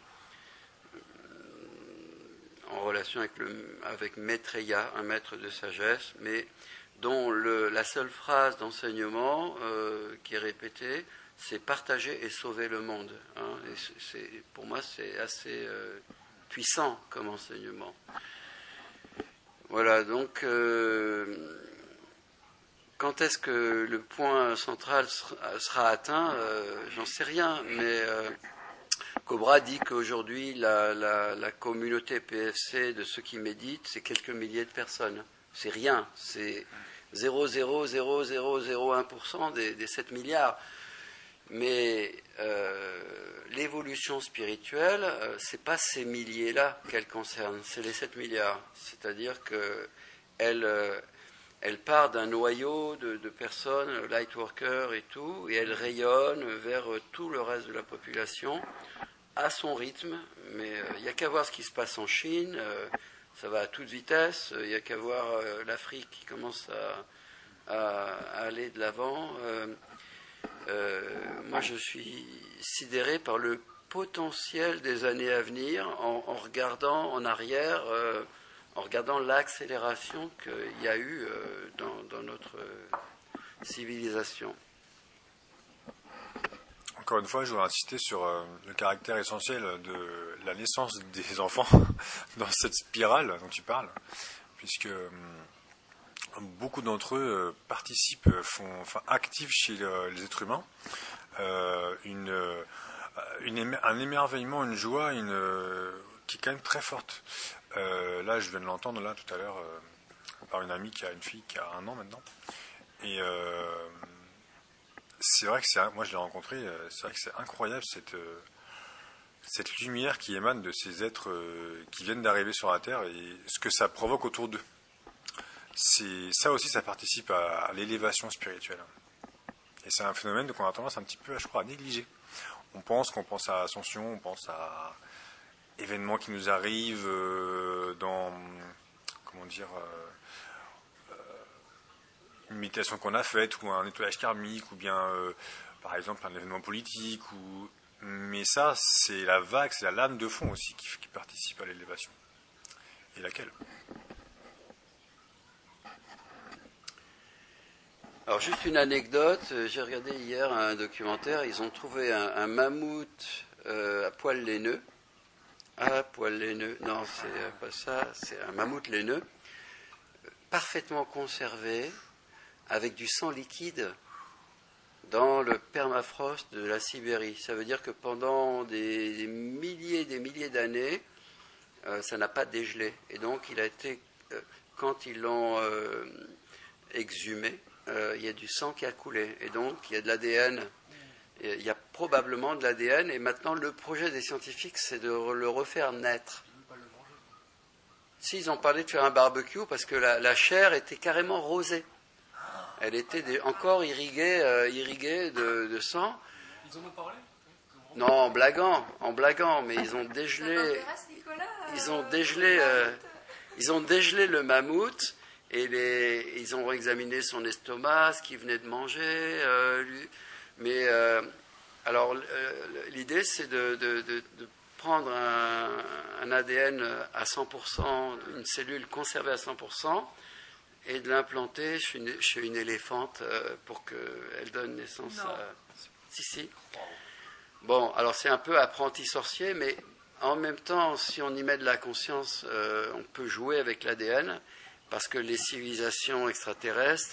en relation avec, le, avec Maitreya, un maître de sagesse, mais dont le, la seule phrase d'enseignement euh, qui est répétée, c'est partager et sauver le monde. Hein. Et c'est, c'est, pour moi, c'est assez euh, puissant comme enseignement. Voilà, donc, euh, quand est-ce que le point central sera, sera atteint euh, J'en sais rien, mais euh, Cobra dit qu'aujourd'hui, la, la, la communauté P F C de ceux qui méditent, c'est quelques milliers de personnes. C'est rien, c'est zéro virgule zéro zéro zéro zéro un pour cent des, des sept milliards. Mais euh, l'évolution spirituelle, euh, c'est pas ces milliers-là qu'elle concerne, c'est les sept milliards. C'est-à-dire qu'elle euh, elle part d'un noyau de, de personnes, light workers et tout, et elle rayonne vers tout le reste de la population à son rythme. Mais il euh, n'y a qu'à voir ce qui se passe en Chine, euh, ça va à toute vitesse. Il n'y a qu'à voir euh, l'Afrique qui commence à, à, à aller de l'avant. Euh, Euh, moi, je suis sidéré par le potentiel des années à venir en, en regardant en arrière, euh, en regardant l'accélération qu'il y a eu euh, dans, dans notre civilisation. Encore une fois, je voudrais insister sur euh, le caractère essentiel de la naissance des enfants dans cette spirale dont tu parles, puisque euh, beaucoup d'entre eux participent, font, enfin, activent chez le, les êtres humains euh, une, une, un émerveillement, une joie, une, qui est quand même très forte. Euh, là, je viens de l'entendre là tout à l'heure euh, par une amie qui a une fille qui a un an maintenant. Et euh, c'est vrai que c'est, moi je l'ai rencontré, c'est vrai que c'est incroyable cette, cette lumière qui émane de ces êtres qui viennent d'arriver sur la Terre et ce que ça provoque autour d'eux. C'est, ça aussi, ça participe à, à l'élévation spirituelle. Et c'est un phénomène qu'on a tendance un petit peu, je crois, à négliger. On pense qu'on pense à Ascension, on pense à événements qui nous arrivent euh, dans, comment dire, euh, une méditation qu'on a faite, ou un nettoyage karmique, ou bien, euh, par exemple, un événement politique. Ou... Mais ça, c'est la vague, c'est la lame de fond aussi qui, qui participe à l'élévation. Et laquelle ? Alors, juste une anecdote, j'ai regardé hier un documentaire, ils ont trouvé un, un mammouth euh, à poil laineux. À poil laineux, non, c'est pas ça, c'est un mammouth laineux, parfaitement conservé, avec du sang liquide dans le permafrost de la Sibérie. Ça veut dire que pendant des, des milliers et des milliers d'années, euh, ça n'a pas dégelé. Et donc, il a été, euh, quand ils l'ont euh, exhumé, Euh, il y a du sang qui a coulé, et donc il y a de l'A D N, il y a probablement de l'A D N, et maintenant le projet des scientifiques, c'est de le refaire naître. Si, ils ont parlé de faire un barbecue, parce que la, la chair était carrément rosée. Elle était des, encore irriguée, euh, irriguée de, de sang. Ils en ont parlé ? Non, en blaguant, en blaguant, mais ils ont dégelé, ils ont dégelé, euh, ils ont dégelé le mammouth. Et les, ils ont examiné son estomac, ce qu'il venait de manger. Euh, lui, mais euh, alors, euh, l'idée, c'est de, de, de, de prendre un, un A D N à cent pour cent, une cellule conservée à cent pour cent, et de l'implanter chez une, chez une éléphante euh, pour qu'elle donne naissance non. à... Si, si. Bon, alors c'est un peu apprenti sorcier, mais en même temps, si on y met de la conscience, euh, on peut jouer avec l'A D N. Parce que les civilisations extraterrestres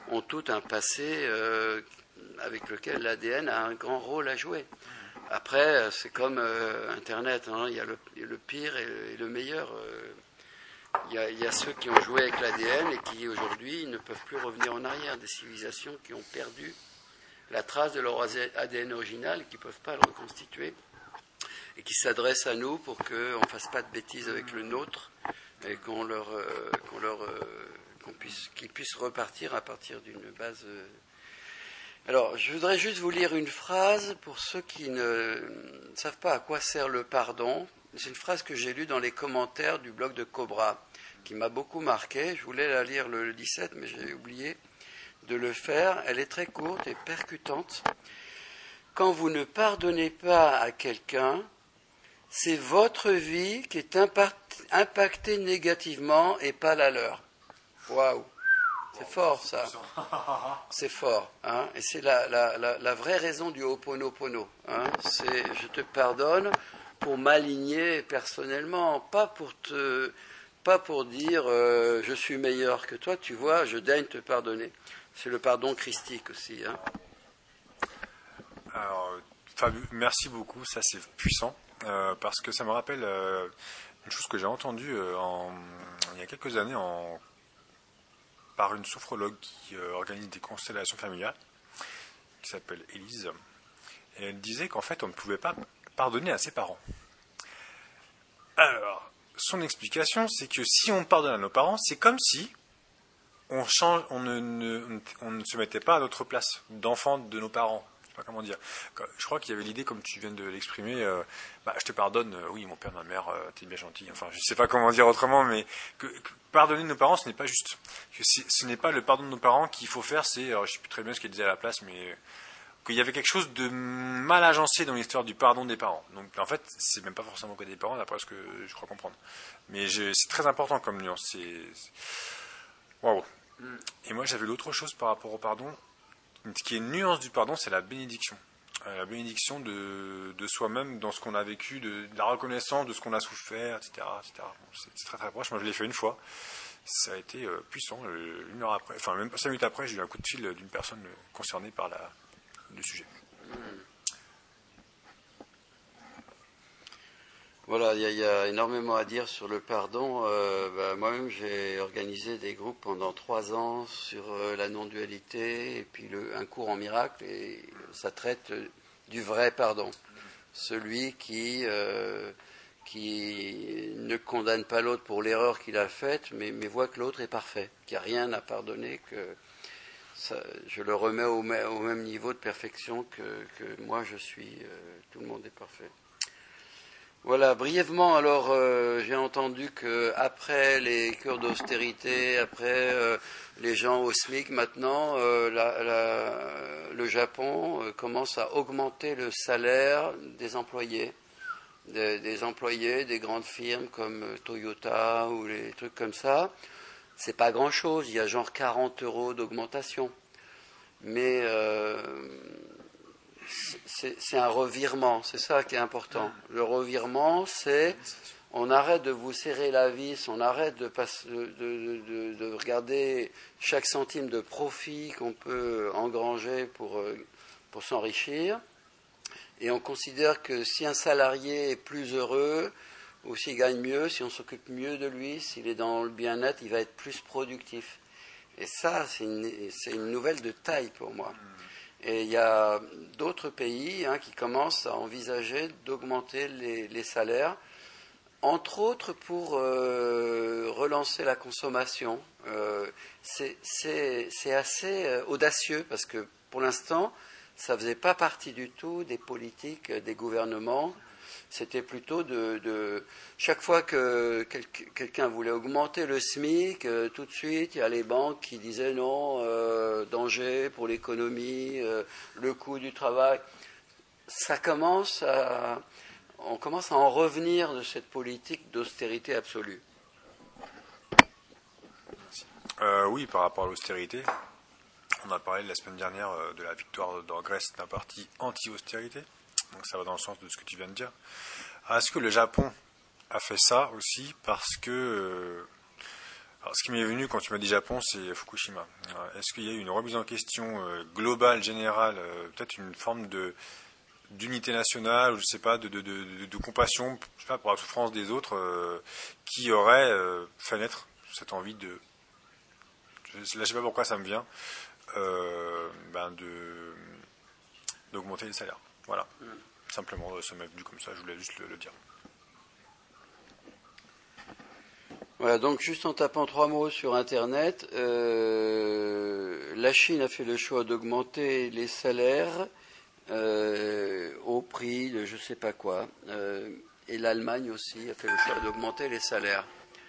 ont tout un passé euh, avec lequel l'A D N a un grand rôle à jouer. Après, c'est comme euh, Internet, hein, il y a le, le pire et le, et le meilleur. Euh, il, y a, il y a ceux qui ont joué avec l'A D N et qui aujourd'hui ne peuvent plus revenir en arrière, des civilisations qui ont perdu la trace de leur A D N original et qui ne peuvent pas le reconstituer, et qui s'adressent à nous pour qu'on ne fasse pas de bêtises avec le nôtre et qu'on leur, euh, qu'on leur, euh, qu'on puisse, qu'ils puissent repartir à partir d'une base. Euh... Alors, je voudrais juste vous lire une phrase pour ceux qui ne, ne savent pas à quoi sert le pardon. C'est une phrase que j'ai lue dans les commentaires du blog de Cobra, qui m'a beaucoup marqué. Je voulais la lire le dix-sept, mais j'ai oublié de le faire. Elle est très courte et percutante. Quand vous ne pardonnez pas à quelqu'un, c'est votre vie qui est impactée négativement et pas la leur. Waouh, c'est fort ça. C'est fort, hein. Et c'est la, la, la, la vraie raison du Ho'oponopono. Hein. C'est je te pardonne pour m'aligner personnellement, pas pour te, pas pour dire euh, je suis meilleur que toi. Tu vois, je daigne te pardonner. C'est le pardon christique aussi. Hein. Alors, Fabio, merci beaucoup. Ça c'est puissant. Euh, parce que ça me rappelle euh, une chose que j'ai entendue euh, en, il y a quelques années en, par une sophrologue qui euh, organise des constellations familiales, qui s'appelle Élise. Et elle disait qu'en fait on ne pouvait pas pardonner à ses parents. Alors, son explication, c'est que si on pardonne à nos parents, c'est comme si on, change, on, ne, ne, on ne se mettait pas à notre place d'enfant de nos parents. Pas comment dire. Je crois qu'il y avait l'idée, comme tu viens de l'exprimer, euh, bah, je te pardonne, euh, oui, mon père, ma mère, euh, t'es bien gentil. Enfin, je sais pas comment dire autrement, mais que, que pardonner nos parents, ce n'est pas juste. Que ce n'est pas le pardon de nos parents qu'il faut faire. C'est, alors, je sais plus très bien ce qu'elle disait à la place, mais euh, qu'il y avait quelque chose de mal agencé dans l'histoire du pardon des parents. Donc, en fait, c'est même pas forcément que des parents, d'après ce que je crois comprendre. Mais je, c'est très important comme nuance. C'est, waouh. Et moi, j'avais l'autre chose par rapport au pardon. Ce qui est une nuance du pardon, c'est la bénédiction. Euh, la bénédiction de, de soi-même dans ce qu'on a vécu, de, de la reconnaissance de ce qu'on a souffert, et cetera et cetera. Bon, c'est, c'est très très proche. Moi, je l'ai fait une fois. Ça a été euh, puissant. Euh, une heure après, enfin même pas cinq minutes après, j'ai eu un coup de fil d'une personne concernée par la, le sujet. Voilà, il y, y a énormément à dire sur le pardon. Euh, bah, moi-même, j'ai organisé des groupes pendant trois ans sur euh, la non-dualité et puis le, un cours en miracle, et ça traite euh, du vrai pardon. Celui qui, euh, qui ne condamne pas l'autre pour l'erreur qu'il a faite, mais, mais voit que l'autre est parfait, qu'il n'y a rien à pardonner, que ça, je le remets au, au même niveau de perfection que, que moi je suis. Euh, tout le monde est parfait. Voilà, brièvement, alors euh, j'ai entendu que après les cures d'austérité, après euh, les gens au SMIC, maintenant, euh, la, la, le Japon euh, commence à augmenter le salaire des employés, des, des employés des grandes firmes comme Toyota ou les trucs comme ça. C'est pas grand-chose, il y a genre quarante euros d'augmentation, mais euh, C'est, c'est un revirement, c'est ça qui est important. Le revirement, c'est on arrête de vous serrer la vis, on arrête de, passe, de, de, de, de regarder chaque centime de profit qu'on peut engranger pour, pour s'enrichir, et on considère que si un salarié est plus heureux, ou s'il gagne mieux, si on s'occupe mieux de lui, s'il est dans le bien-être, il va être plus productif. Et ça, c'est une, c'est une nouvelle de taille pour moi. Et il y a d'autres pays hein, qui commencent à envisager d'augmenter les, les salaires, entre autres pour euh, relancer la consommation. Euh, c'est, c'est, c'est assez euh, audacieux parce que pour l'instant, ça ne faisait pas partie du tout des politiques des gouvernements. C'était plutôt de, de chaque fois que quel, quelqu'un voulait augmenter le SMIC, euh, tout de suite il y a les banques qui disaient non, euh, danger pour l'économie, euh, le coût du travail. Ça commence à, on commence à en revenir de cette politique d'austérité absolue. Euh, oui, par rapport à l'austérité, on a parlé la semaine dernière de la victoire en Grèce d'un parti anti-austérité. Donc ça va dans le sens de ce que tu viens de dire. Est-ce que le Japon a fait ça aussi parce que... Euh, Alors, ce qui m'est venu quand tu m'as dit Japon, c'est Fukushima. Est-ce qu'il y a eu une remise en question euh, globale, générale, euh, peut-être une forme de d'unité nationale, ou je sais pas, de, de, de, de, de compassion, je sais pas, pour la souffrance des autres, euh, qui aurait euh, fait naître cette envie de, je, là je sais pas pourquoi ça me vient, euh, ben de d'augmenter les salaires. Voilà, mm. Simplement, ça m'a venu comme ça, je voulais juste le, le dire. Voilà, donc juste en tapant trois mots sur Internet, euh, la Chine a fait le choix d'augmenter les salaires euh, au prix de je sais pas quoi, euh, et l'Allemagne aussi a fait le choix d'augmenter les salaires.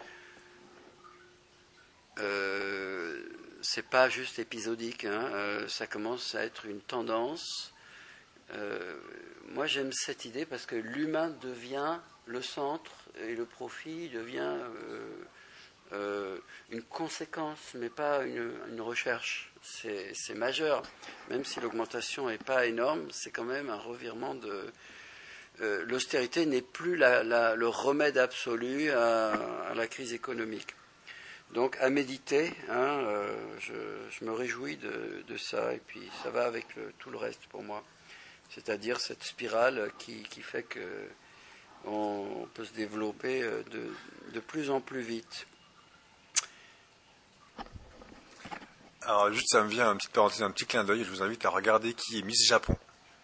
Euh, c'est pas juste épisodique, hein, euh, ça commence à être une tendance. Euh, moi j'aime cette idée parce que l'humain devient le centre et le profit devient euh, euh, une conséquence, mais pas une, une recherche. C'est, c'est majeur. Même si l'augmentation n'est pas énorme, c'est quand même un revirement de... Euh, l'austérité n'est plus la, la, le remède absolu à, à la crise économique. Donc à méditer, hein, euh, je, je me réjouis de, de ça, et puis ça va avec le, tout le reste pour moi. C'est-à-dire cette spirale qui, qui fait que on peut se développer de, de plus en plus vite. Alors juste ça me vient une petite parenthèse, un petit clin d'œil, je vous invite à regarder qui est Miss Japon.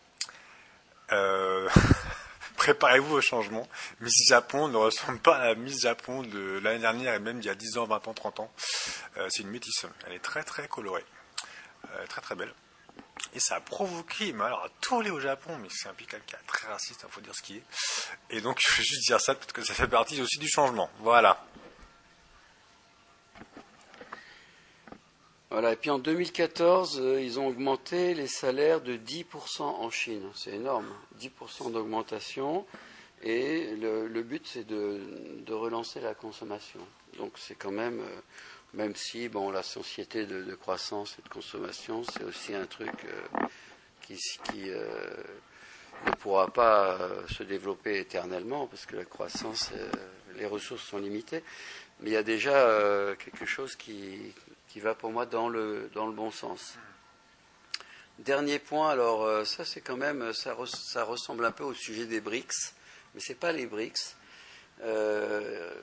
Euh, préparez-vous au changement. Miss Japon ne ressemble pas à la Miss Japon de l'année dernière et même d'il y a dix ans, vingt ans, trente ans. Euh, c'est une métisse, elle est très très colorée, euh, très très belle. Et ça a provoqué, mais alors, tourner au Japon, mais c'est un pays qui est très raciste, il faut dire ce qui est. Et donc, je vais juste dire ça, parce que ça fait partie aussi du changement. Voilà. Voilà, et puis en deux mille quatorze, euh, ils ont augmenté les salaires de dix pour cent en Chine. C'est énorme, dix pour cent d'augmentation. Et le, le but, c'est de, de relancer la consommation. Donc, c'est quand même... Euh, Même si, bon, la société de, de croissance et de consommation, c'est aussi un truc euh, qui, qui euh, ne pourra pas euh, se développer éternellement, parce que la croissance, euh, les ressources sont limitées. Mais il y a déjà euh, quelque chose qui, qui va pour moi dans le, dans le bon sens. Dernier point, alors euh, ça c'est quand même, ça, res, ça ressemble un peu au sujet des BRICS, mais c'est pas les BRICS. Euh,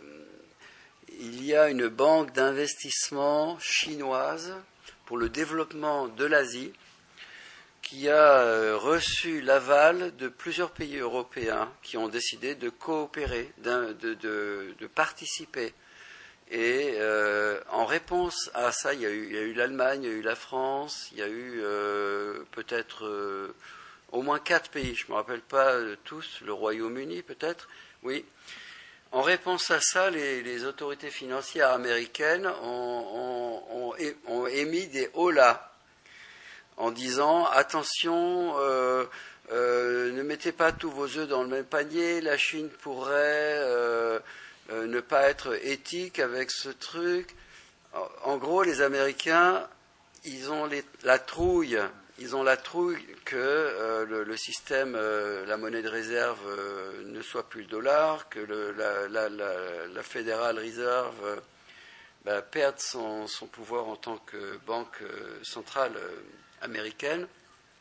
Il y a une banque d'investissement chinoise pour le développement de l'Asie qui a reçu l'aval de plusieurs pays européens qui ont décidé de coopérer, de, de, de participer. Et euh, en réponse à ça, il y a eu, il y a eu l'Allemagne, il y a eu la France, il y a eu euh, peut-être euh, au moins quatre pays, je ne me rappelle pas tous, le Royaume-Uni peut-être, oui. En réponse à ça, les, les autorités financières américaines ont, ont, ont, ont émis des holà en disant attention, euh, euh, ne mettez pas tous vos œufs dans le même panier, la Chine pourrait euh, euh, ne pas être éthique avec ce truc. En gros, les Américains, ils ont les, la trouille. Ils ont la trouille que euh, le, le système, euh, la monnaie de réserve euh, ne soit plus le dollar, que le, la, la, la, la Federal Reserve euh, bah, perde son, son pouvoir en tant que banque euh, centrale euh, américaine.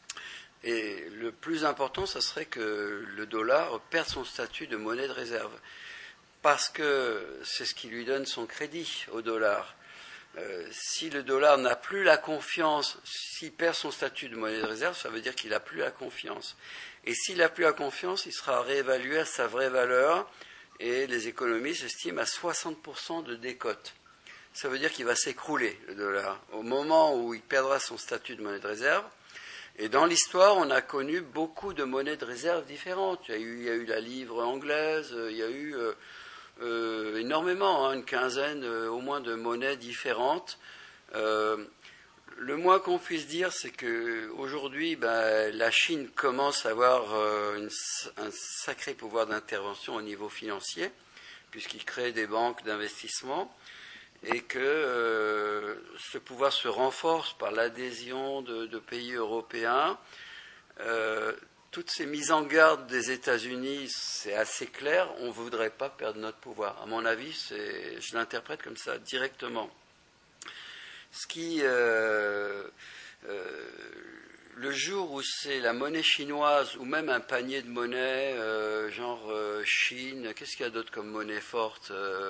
Et le plus important, ce serait que le dollar perde son statut de monnaie de réserve. Parce que c'est ce qui lui donne son crédit au dollar. Euh, si le dollar n'a plus la confiance, s'il perd son statut de monnaie de réserve, ça veut dire qu'il n'a plus la confiance. Et s'il n'a plus la confiance, il sera réévalué à sa vraie valeur, et les économistes estiment à soixante pour cent de décote. Ça veut dire qu'il va s'écrouler, le dollar, au moment où il perdra son statut de monnaie de réserve. Et dans l'histoire, on a connu beaucoup de monnaies de réserve différentes. Il y a eu, il y a eu la livre anglaise, il y a eu... Euh, Euh, énormément, hein, une quinzaine euh, au moins de monnaies différentes. Euh, le moins qu'on puisse dire, c'est qu'aujourd'hui, ben, la Chine commence à avoir euh, une, un sacré pouvoir d'intervention au niveau financier, puisqu'il crée des banques d'investissement, et que euh, ce pouvoir se renforce par l'adhésion de, de pays européens. Euh, toutes ces mises en garde des États-Unis, c'est assez clair, on ne voudrait pas perdre notre pouvoir. À mon avis, c'est, je l'interprète comme ça, directement. Ce qui, euh, euh, le jour où c'est la monnaie chinoise, ou même un panier de monnaie, euh, genre euh, Chine, qu'est-ce qu'il y a d'autre comme monnaie forte euh,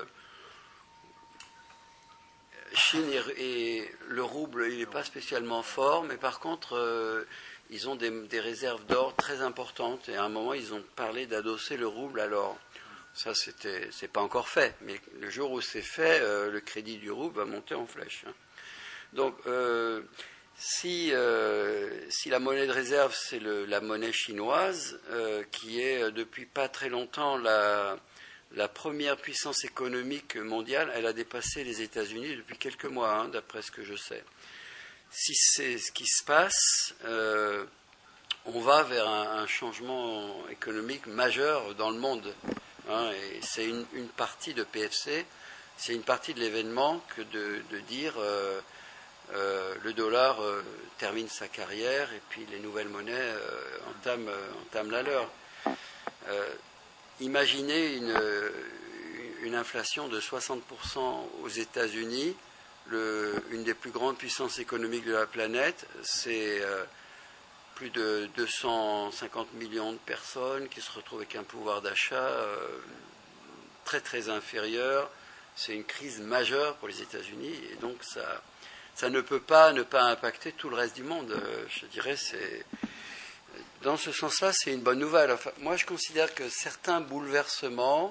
Chine et, et le rouble, il n'est pas spécialement fort, mais par contre, euh, ils ont des, des réserves d'or très importantes. Et à un moment, ils ont parlé d'adosser le rouble à l'or. Ça, c'était, c'est pas encore fait. Mais le jour où c'est fait, euh, le crédit du rouble va monter en flèche. Hein. Donc, euh, si, euh, si la monnaie de réserve, c'est le, la monnaie chinoise, euh, qui est depuis pas très longtemps la... La première puissance économique mondiale, elle a dépassé les États-Unis depuis quelques mois, hein, d'après ce que je sais. Si c'est ce qui se passe, euh, on va vers un, un changement économique majeur dans le monde. Hein, et c'est une, une partie de P F C, c'est une partie de l'événement que de, de dire euh, euh, le dollar euh, termine sa carrière et puis les nouvelles monnaies euh, entament, euh, entament la leur. Euh, Imaginez une, une inflation de soixante pour cent aux États-Unis, le, une des plus grandes puissances économiques de la planète, c'est euh, plus de deux cent cinquante millions de personnes qui se retrouvent avec un pouvoir d'achat euh, très très inférieur. C'est une crise majeure pour les États-Unis et donc ça, ça ne peut pas ne pas impacter tout le reste du monde. Euh, je dirais c'est... Dans ce sens-là, c'est une bonne nouvelle. Enfin, moi, je considère que certains bouleversements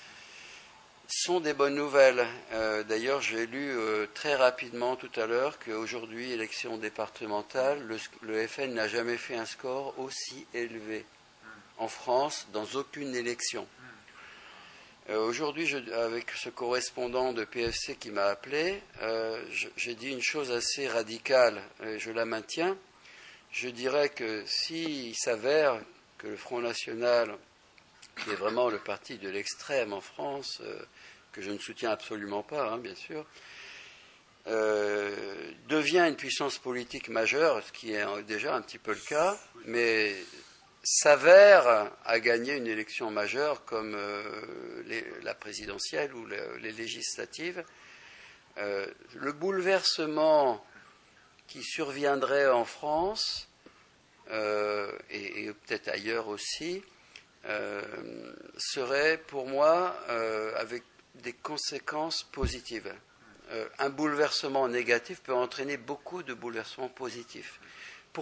sont des bonnes nouvelles. Euh, d'ailleurs, j'ai lu euh, très rapidement tout à l'heure qu'aujourd'hui, élection départementale, le, le F N n'a jamais fait un score aussi élevé en France dans aucune élection. Euh, aujourd'hui, je, avec ce correspondant de P F C qui m'a appelé, euh, je, j'ai dit une chose assez radicale, et je la maintiens. Je dirais que s'il s'avère que le Front National, qui est vraiment le parti de l'extrême en France, euh, que je ne soutiens absolument pas, hein, bien sûr, euh, devient une puissance politique majeure, ce qui est déjà un petit peu le cas, mais s'avère à gagner une élection majeure comme euh, les, la présidentielle ou les, les législatives, euh, le bouleversement qui surviendrait en France, euh, et, et peut-être ailleurs aussi, euh, serait pour moi euh, avec des conséquences positives. Euh, un bouleversement négatif peut entraîner beaucoup de bouleversements positifs. Pourquoi ?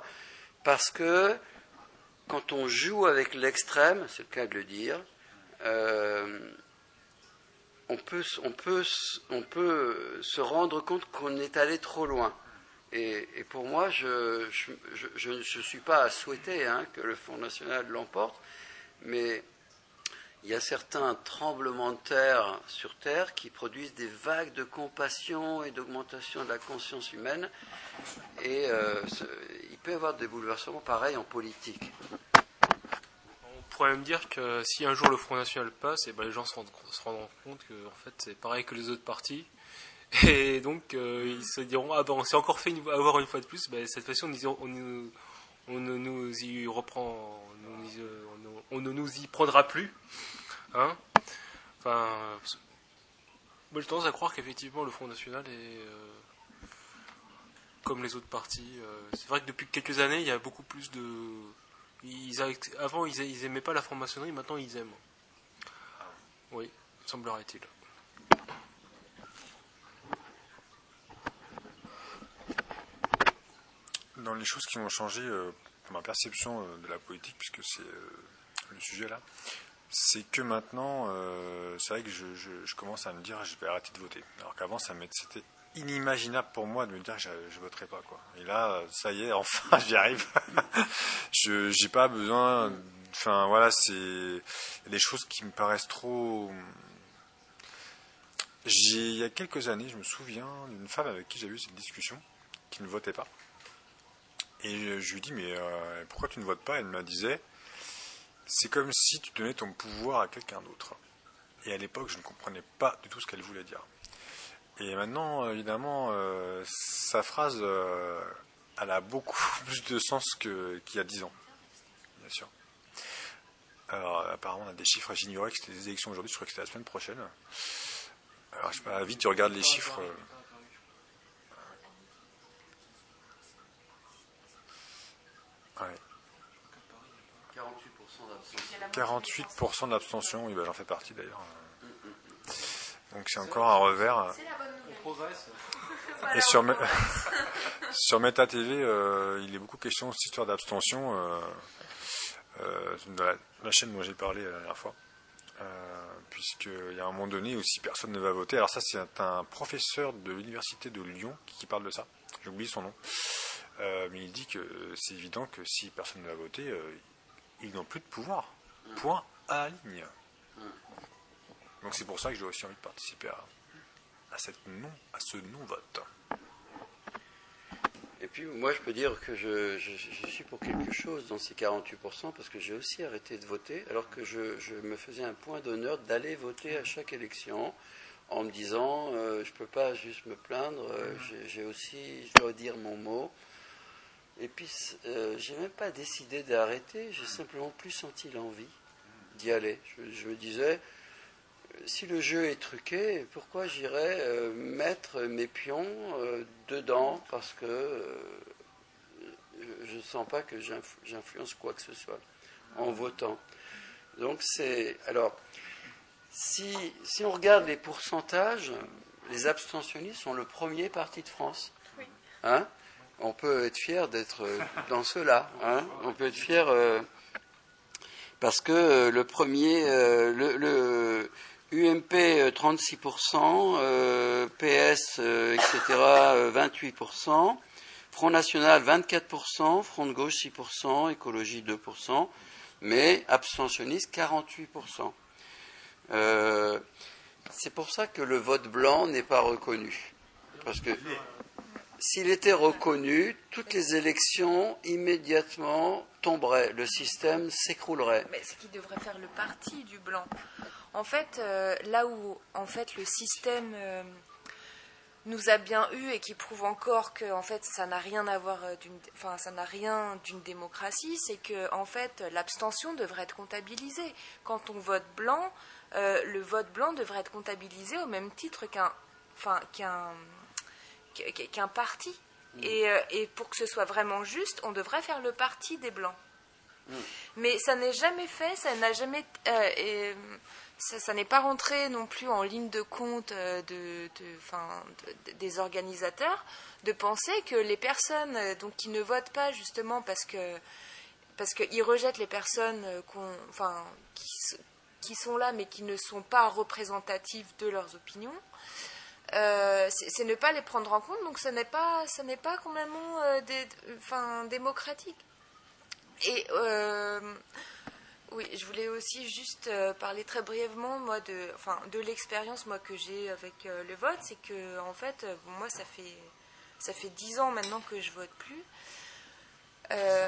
Parce que quand on joue avec l'extrême, c'est le cas de le dire, euh, on peut, on peut, on peut se rendre compte qu'on est allé trop loin. Et, et pour moi, je ne suis pas à souhaiter hein, que le Front National l'emporte, mais il y a certains tremblements de terre sur Terre qui produisent des vagues de compassion et d'augmentation de la conscience humaine. Et euh, ce, il peut y avoir des bouleversements pareils en politique. On pourrait même dire que si un jour le Front National passe, et ben les gens se, rendent, se rendront compte que en fait, c'est pareil que les autres partis. Et donc, euh, ils se diront, ah ben on s'est encore fait une, avoir une fois de plus, ben, cette fois-ci, on, on, on ne nous y reprend, on, nous, on, on ne nous y prendra plus. Hein enfin, moi, j'ai tendance à croire qu'effectivement, le Front National est euh, comme les autres partis. Euh, c'est vrai que depuis quelques années, il y a beaucoup plus de... Ils, avant, ils, ils aimaient pas la franc-maçonnerie, maintenant, ils aiment. Oui, semblerait-il. Dans les choses qui vont changer euh, dans ma perception euh, de la politique, puisque c'est euh, le sujet là, c'est que maintenant, euh, c'est vrai que je, je, je commence à me dire je vais arrêter de voter. Alors qu'avant, ça c'était inimaginable pour moi de me dire que je ne voterais pas, quoi. Et là, ça y est, enfin, j'y arrive. je j'ai pas besoin... Enfin, voilà, c'est des choses qui me paraissent trop... J'ai, il y a quelques années, je me souviens d'une femme avec qui j'ai eu cette discussion, qui ne votait pas. Et je lui dis, mais euh, pourquoi tu ne votes pas ? Elle me disait, c'est comme si tu donnais ton pouvoir à quelqu'un d'autre. Et à l'époque, je ne comprenais pas du tout ce qu'elle voulait dire. Et maintenant, évidemment, euh, sa phrase, euh, elle a beaucoup plus de sens que, qu'il y a dix ans. bien sûr. Alors, apparemment, on a des chiffres, j'ignorais que c'était des élections aujourd'hui, je crois que c'était la semaine prochaine. Alors, je sais pas, vite, tu regardes les chiffres. euh, Ouais. quarante-huit pour cent d'abstention. quarante-huit pour cent d'abstention, oui, bah, j'en fais partie d'ailleurs. Donc c'est encore un revers. C'est la bonne nouvelle. On progresse. Et sur, Me- sur Meta T V, euh, il est beaucoup question de cette histoire d'abstention. Euh, euh, dans la, la chaîne dont j'ai parlé la dernière fois. Euh, Puisqu'il y a un moment donné où si personne ne va voter, alors ça c'est un, un professeur de l'université de Lyon qui, qui parle de ça, j'oublie son nom, euh, mais il dit que c'est évident que si personne ne va voter, euh, ils n'ont plus de pouvoir. Point à la ligne. Donc c'est pour ça que j'ai aussi envie de participer à, à, cette non, à ce non-vote. Et puis moi je peux dire que je, je, je suis pour quelque chose dans ces quarante-huit pour cent parce que j'ai aussi arrêté de voter alors que je, je me faisais un point d'honneur d'aller voter à chaque élection en me disant euh, je ne peux pas juste me plaindre, euh, j'ai, j'ai aussi, je dois dire mon mot. Et puis euh, j'ai même pas décidé d'arrêter, j'ai simplement plus senti l'envie d'y aller. Je, je me disais, si le jeu est truqué, pourquoi j'irais euh, mettre mes pions euh, dedans parce que euh, je ne sens pas que j'influ- j'influence quoi que ce soit en votant. Donc c'est... Alors, si, si on regarde les pourcentages, les abstentionnistes sont le premier parti de France. Oui. Hein? On peut être fier d'être euh, dans ceux-là. Hein? On peut être fier euh, parce que euh, le premier... Euh, le, le U M P trente-six pour cent, euh, P S, euh, et cetera euh, vingt-huit pour cent, Front National vingt-quatre pour cent, Front de Gauche six pour cent, Écologie deux pour cent, mais abstentionniste quarante-huit pour cent. Euh, c'est pour ça que le vote blanc n'est pas reconnu. Parce que s'il était reconnu, toutes les élections immédiatement tomberaient, le système s'écroulerait. Mais ce qui devrait faire le parti du blanc. En fait, euh, là où en fait le système euh, nous a bien eu et qui prouve encore que en fait ça n'a rien à voir d'une, enfin ça n'a rien d'une démocratie, c'est que en fait l'abstention devrait être comptabilisée. Quand on vote blanc, euh, le vote blanc devrait être comptabilisé au même titre qu'un, enfin qu'un, qu'un parti. Mmh. Et, euh, et pour que ce soit vraiment juste, on devrait faire le parti des blancs. Mmh. Mais ça n'est jamais fait, ça n'a jamais, euh, et, ça, ça n'est pas rentré non plus en ligne de compte de, de, enfin, de, de, des organisateurs de penser que les personnes donc, qui ne votent pas justement parce que parce qu'ils rejettent les personnes qu'on, enfin, qui, qui sont là mais qui ne sont pas représentatives de leurs opinions, euh, c'est, c'est ne pas les prendre en compte, donc ce n'est pas, ce n'est pas complètement euh, des, enfin, démocratique. Et euh, oui, je voulais aussi juste euh, parler très brièvement moi de, enfin, de l'expérience moi que j'ai avec euh, le vote, c'est que en fait, bon, moi ça fait ça fait dix ans maintenant que je vote plus. Euh,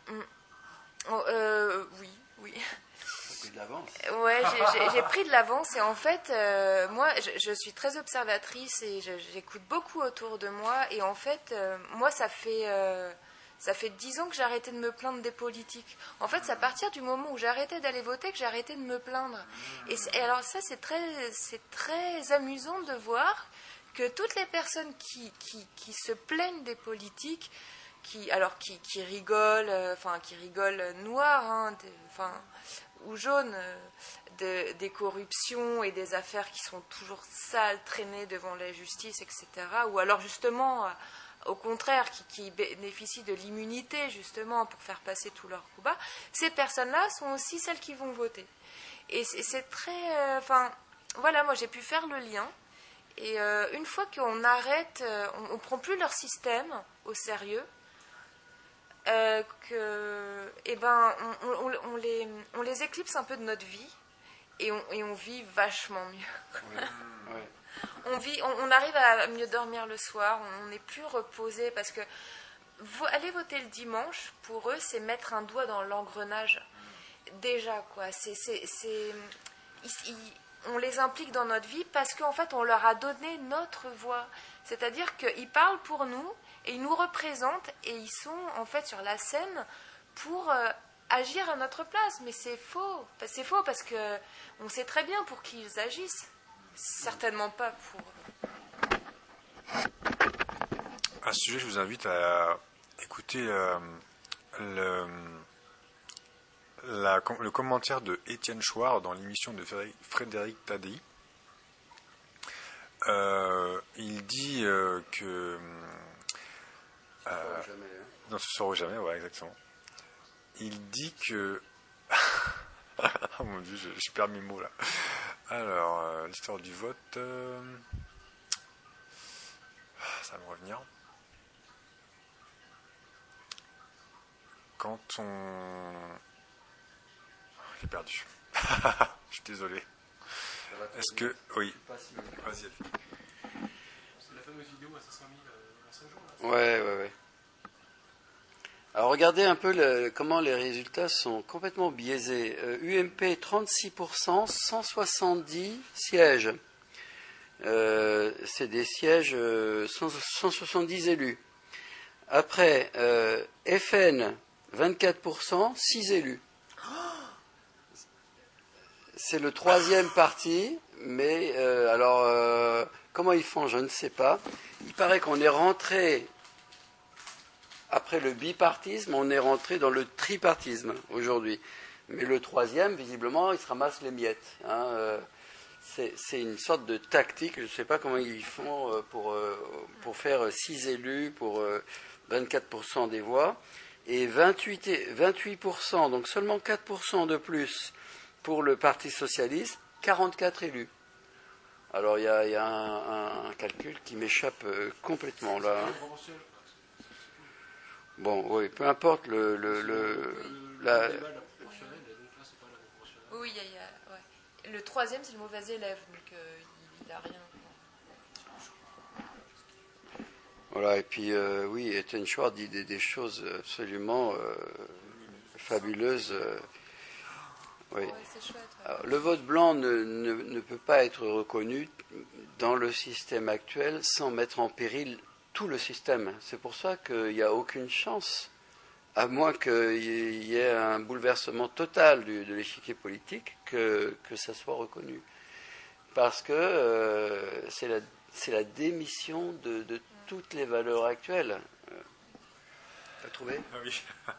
euh, oui, oui. J'ai pris de l'avance. Ouais, j'ai, j'ai, j'ai pris de l'avance et en fait, euh, moi, je, je suis très observatrice et je, j'écoute beaucoup autour de moi et en fait, euh, moi ça fait euh, Ça fait dix ans que j'ai arrêté de me plaindre des politiques. En fait, c'est à partir du moment où j'ai arrêté d'aller voter que j'ai arrêté de me plaindre. Et, et alors ça, c'est très, c'est très amusant de voir que toutes les personnes qui, qui, qui se plaignent des politiques, qui, alors qui, qui rigolent, euh, enfin qui rigolent noir, hein, de, enfin, ou jaune, euh, de, des corruptions et des affaires qui sont toujours sales, traînées devant la justice, et cetera. Ou alors justement... Euh, au contraire, qui, qui bénéficient de l'immunité, justement, pour faire passer tous leurs coups bas, ces personnes-là sont aussi celles qui vont voter. Et c'est, c'est très... Enfin, euh, voilà, moi, j'ai pu faire le lien. Et euh, une fois qu'on arrête, euh, on ne prend plus leur système au sérieux, euh, que, eh ben, on, on, on, les, on les éclipse un peu de notre vie, et on, et on vit vachement mieux. Oui, oui. On, vit, on, on arrive à mieux dormir le soir, on n'est plus reposé parce que vo- aller voter le dimanche, pour eux, c'est mettre un doigt dans l'engrenage. Déjà, quoi. C'est, c'est, c'est, ils, ils, on les implique dans notre vie parce qu'en fait, on leur a donné notre voix. C'est-à-dire qu'ils parlent pour nous et ils nous représentent et ils sont en fait sur la scène pour, euh, agir à notre place, mais c'est faux. C'est faux parce que on sait très bien pour qui ils agissent. Certainement pas pour... À ce sujet, je vous invite à écouter euh, le, la, le commentaire de Étienne Chouard dans l'émission de Frédéric Tadei. Euh, il dit euh, que... Euh, jamais, hein. Non, ce sera jamais, ouais, exactement. Il dit que... oh mon dieu, je, je perds mes mots là. Alors, euh, l'histoire du vote... Euh... Ça va me revenir. Quand on... J'ai perdu. Je suis désolé. Est-ce que... Oui. Vas-y, Alfie. C'est la fameuse vidéo à cinq cent mille en cinq jours là. Ouais, ouais, ouais. Alors regardez un peu le, comment les résultats sont complètement biaisés. Euh, U M P trente-six pour cent, cent soixante-dix sièges. Euh, c'est des sièges, euh, cent, cent soixante-dix élus. Après, euh, F N, vingt-quatre pour cent, six élus. C'est le troisième parti, mais euh, alors, euh, comment ils font, je ne sais pas. Il paraît qu'on est rentré... Après le bipartisme, on est rentré dans le tripartisme aujourd'hui. Mais le troisième, visiblement, il se ramasse les miettes. Hein. Euh, c'est, c'est une sorte de tactique. Je ne sais pas comment ils font euh, pour, euh, pour faire six élus pour euh, vingt-quatre pour cent des voix. Et vingt-huit, vingt-huit pour cent, donc seulement quatre pour cent de plus pour le Parti socialiste, quarante-quatre élus. Alors il y a, il y a un, un calcul qui m'échappe euh, complètement là. Hein. Bon, oui, peu importe le... le, le la... Oui, il y a, il y a, ouais. Le troisième, c'est le mauvais élève, donc euh, il n'a rien. Voilà, et puis, euh, oui, Étienne Chouard dit des, des choses absolument euh, fabuleuses. Euh, oui. Ouais, c'est chouette, ouais. Alors, le vote blanc ne, ne, ne peut pas être reconnu dans le système actuel sans mettre en péril tout le système. C'est pour ça qu'il n'y a aucune chance, à moins qu'il y ait un bouleversement total du, de l'échiquier politique, que, que ça soit reconnu. Parce que euh, c'est, la, c'est la démission de, de toutes les valeurs actuelles. Euh, t'as trouvé ? Ah oui.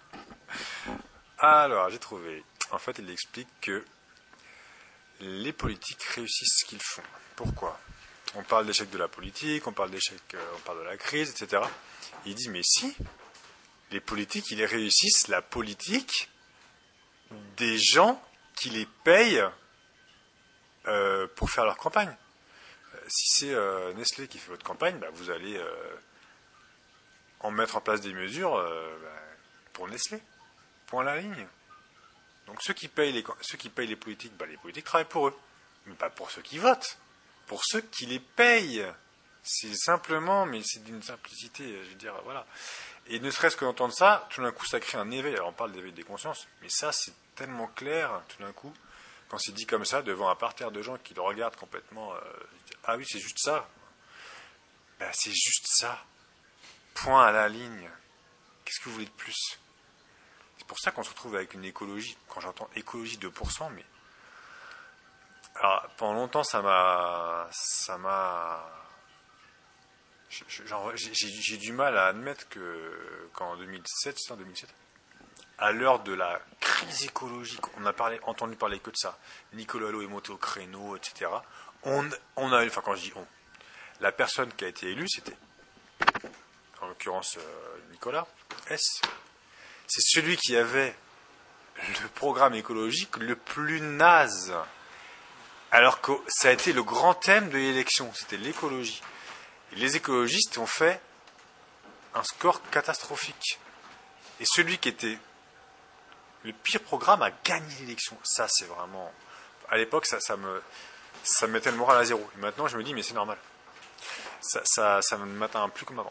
Alors, j'ai trouvé. En fait, il explique que les politiques réussissent ce qu'ils font. Pourquoi ? On parle d'échec de la politique, on parle d'échec, on parle de la crise, et cetera. Il dit, mais si, les politiques, ils réussissent la politique des gens qui les payent euh, pour faire leur campagne. Euh, si c'est euh, Nestlé qui fait votre campagne, bah, vous allez euh, en mettre en place des mesures euh, bah, pour Nestlé. Point à la ligne. Donc ceux qui payent les, ceux qui payent les politiques, bah, les politiques travaillent pour eux, mais pas pour ceux qui votent. Pour ceux qui les payent. C'est simplement, mais c'est d'une simplicité, je veux dire, voilà. Et ne serait-ce que d'entendre ça, tout d'un coup, ça crée un éveil. Alors, on parle d'éveil des consciences, mais ça, c'est tellement clair, tout d'un coup, quand c'est dit comme ça, devant un parterre de gens qui le regardent complètement, euh, ah oui, c'est juste ça. Ben, c'est juste ça. Point à la ligne. Qu'est-ce que vous voulez de plus ? C'est pour ça qu'on se retrouve avec une écologie, quand j'entends écologie deux pour cent, mais... Alors, pendant longtemps, ça m'a... Ça m'a... Genre, j'ai, j'ai du mal à admettre que qu'en deux mille sept, c'est en deux mille sept, à l'heure de la crise écologique, on a parlé, entendu parler que de ça. Nicolas Hulot est monté au créneau, et cetera. On, on a, enfin quand je dis on, la personne qui a été élue, c'était, en l'occurrence euh, Nicolas S. C'est celui qui avait le programme écologique le plus naze. Alors que ça a été le grand thème de l'élection, c'était l'écologie. Et les écologistes ont fait un score catastrophique. Et celui qui était le pire programme a gagné l'élection. Ça, c'est vraiment... À l'époque, ça, ça, me, ça me mettait le moral à zéro. Et maintenant, je me dis, mais c'est normal. Ça, ça, ça ne m'atteint plus comme avant.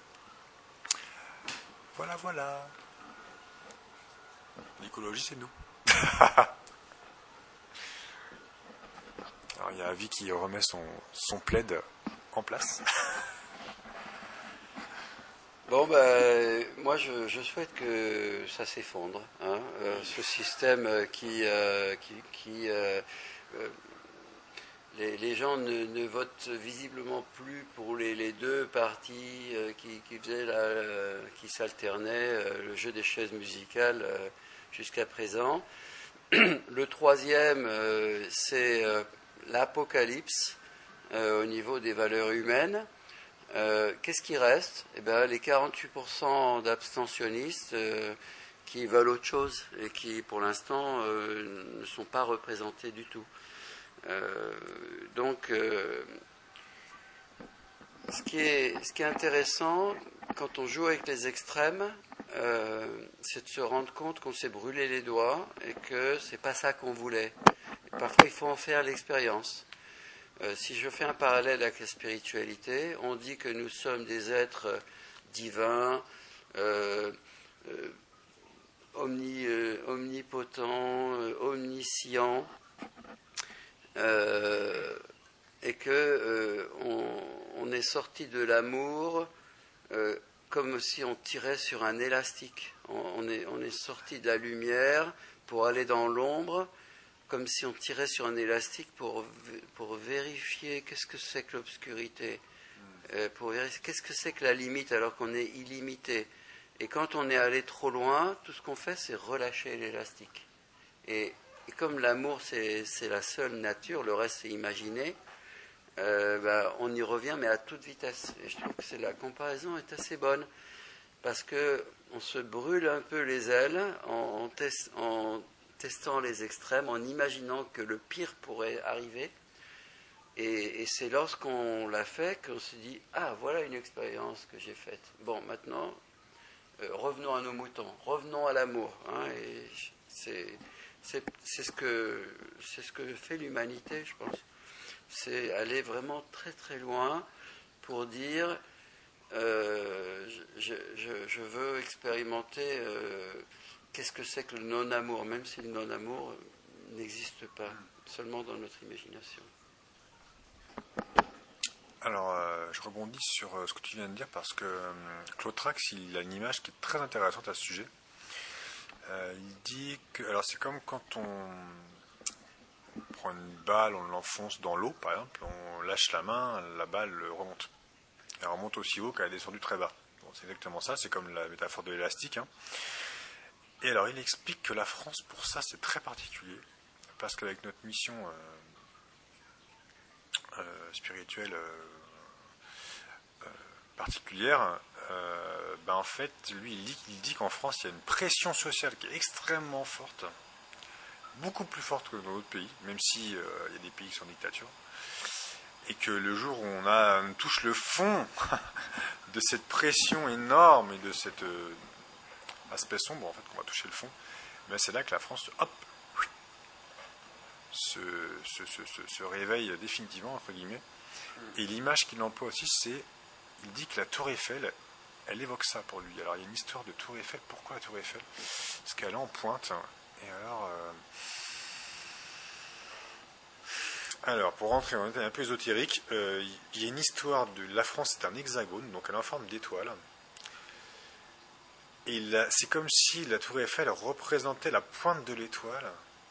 Voilà, voilà. L'écologie, c'est nous. Alors, il y a Avi qui remet son, son plaid en place. Bon, ben, moi, je, je souhaite que ça s'effondre, hein, euh, ce système qui, euh, qui, qui euh, euh, les, les gens ne, ne votent visiblement plus pour les, les deux partis euh, qui, qui faisaient la, euh, qui s'alternaient, euh, le jeu des chaises musicales euh, jusqu'à présent. Le troisième, euh, c'est euh, l'apocalypse euh, au niveau des valeurs humaines. Euh, qu'est-ce qui reste? Eh ben, les quarante-huit pour cent d'abstentionnistes euh, qui veulent autre chose et qui, pour l'instant, euh, ne sont pas représentés du tout. Euh, donc, euh, ce, qui est, ce qui est intéressant quand on joue avec les extrêmes, euh, c'est de se rendre compte qu'on s'est brûlé les doigts et que c'est pas ça qu'on voulait. Et parfois, il faut en faire l'expérience. Euh, si je fais un parallèle avec la spiritualité, on dit que nous sommes des êtres divins, euh, euh, omni, euh, omnipotents, euh, omniscients, euh, et que euh, on, on est sorti de l'amour euh, comme si on tirait sur un élastique. On, on est, on est sorti de la lumière pour aller dans l'ombre, comme si on tirait sur un élastique pour, pour vérifier qu'est-ce que c'est que l'obscurité, euh, pour vérifier qu'est-ce que c'est que la limite alors qu'on est illimité. Et quand on est allé trop loin, tout ce qu'on fait, c'est relâcher l'élastique. Et, et comme l'amour, c'est, c'est la seule nature, le reste, c'est imaginer, euh, bah, on y revient, mais à toute vitesse. Et je trouve que c'est, la comparaison est assez bonne, parce qu'on se brûle un peu les ailes en, en, test, en testant les extrêmes, en imaginant que le pire pourrait arriver. Et, et c'est lorsqu'on l'a fait qu'on se dit « Ah, voilà une expérience que j'ai faite. Bon, maintenant, euh, revenons à nos moutons, revenons à l'amour. Hein, » et c'est, c'est, c'est, ce que, c'est ce que fait l'humanité, je pense. C'est aller vraiment très très loin pour dire euh, je, je, je veux expérimenter euh, qu'est-ce que c'est que le non-amour, même si le non-amour n'existe pas, seulement dans notre imagination. Alors, euh, je rebondis sur euh, ce que tu viens de dire parce que euh, Claude Trax, il a une image qui est très intéressante à ce sujet. Euh, il dit que, alors c'est comme quand on prend une balle, on l'enfonce dans l'eau, par exemple, on lâche la main, la balle remonte. Elle remonte aussi haut qu'elle est descendue très bas. Bon, c'est exactement ça, c'est comme la métaphore de l'élastique. Hein. Et alors, il explique que la France, pour ça, c'est très particulier, parce qu'avec notre mission euh, euh, spirituelle euh, euh, particulière, euh, ben en fait, lui, il dit, il dit qu'en France, il y a une pression sociale qui est extrêmement forte, beaucoup plus forte que dans d'autres pays, même si euh, il y a des pays qui sont en dictature, et que le jour où on, a, on touche le fond de cette pression énorme et de cet euh, aspect sombre, en fait, qu'on va toucher le fond, ben c'est là que la France, hop, se, se, se, se, se réveille définitivement, entre guillemets. Et l'image qu'il emploie aussi, c'est, il dit que la Tour Eiffel, elle évoque ça pour lui. Alors il y a une histoire de Tour Eiffel. Pourquoi la Tour Eiffel? Parce qu'elle est en pointe. Et alors, euh... alors pour rentrer en détail un peu ésotérique, euh, il y a une histoire de la France, c'est un hexagone, donc elle est en forme d'étoile. Et la, c'est comme si la Tour Eiffel représentait la pointe de l'étoile.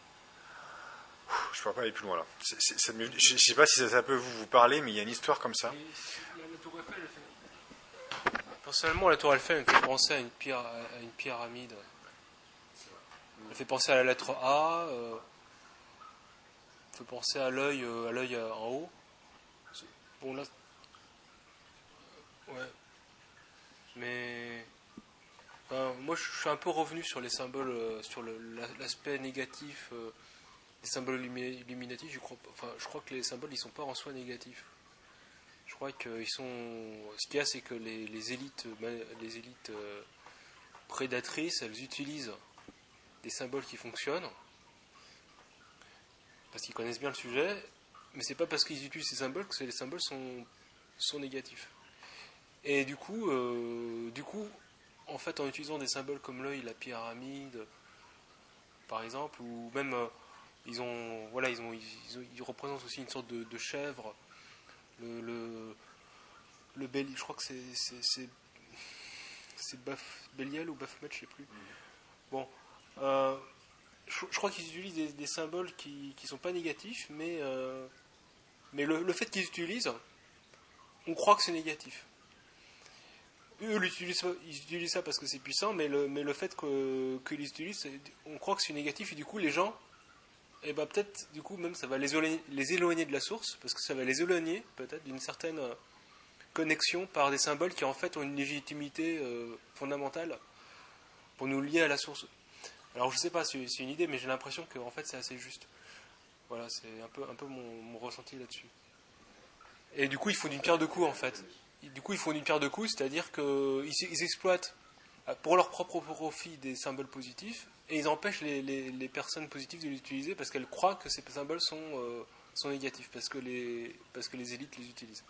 Je ne pourrais pas aller plus loin là. C'est, c'est, ça me, je ne sais pas si ça, ça peut vous, vous parler, mais il y a une histoire comme ça. La, la Tour Eiffel, elle fait... Personnellement, la Tour Eiffel me fait penser à une, pyra... à une pyramide. Elle fait penser à la lettre A. Euh... Elle fait penser à l'œil, euh, à l'œil en haut. Bon là, ouais. Mais enfin, moi, je suis un peu revenu sur les symboles, euh, sur le, l'aspect négatif. Euh... Les symboles illuminatifs, je crois, enfin, je crois que les symboles, ils sont pas en soi négatifs. Je crois qu'ils sont. Ce qu'il y a, c'est que les, les élites, les élites euh, prédatrices, elles utilisent des symboles qui fonctionnent parce qu'ils connaissent bien le sujet, mais c'est pas parce qu'ils utilisent ces symboles que les symboles sont sont négatifs. Et du coup, euh, du coup, en fait, en utilisant des symboles comme l'œil, la pyramide, par exemple, ou même euh, Ils ont, voilà, ils ont, ils, ont, ils représentent aussi une sorte de, de chèvre. Le, le, le bélier, je crois que c'est, c'est, c'est, c'est Baf, Belial ou Baphomet, je sais plus. Bon, euh, je, je crois qu'ils utilisent des, des symboles qui qui sont pas négatifs, mais euh, mais le, le fait qu'ils utilisent, on croit que c'est négatif. Eux, ils utilisent, ils utilisent ça parce que c'est puissant, mais le, mais le fait que, qu'ils utilisent, on croit que c'est négatif, et du coup, les gens, eh ben, peut-être, du coup, même ça va les éloigner, les éloigner de la source, parce que ça va les éloigner, peut-être, d'une certaine connexion par des symboles qui, en fait, ont une légitimité euh, fondamentale pour nous lier à la source. Alors, je sais pas, c'est, c'est une idée, mais j'ai l'impression que, en fait, c'est assez juste. Voilà, c'est un peu, un peu mon, mon ressenti là-dessus. Et du coup, ils font d'une pierre deux coups, en fait. Du coup, ils font d'une pierre deux coups, c'est-à-dire qu'ils ils exploitent pour leur propre profit des symboles positifs, et ils empêchent les, les, les personnes positives de les utiliser parce qu'elles croient que ces symboles sont, euh, sont négatifs, parce que, les, parce que les élites les utilisent.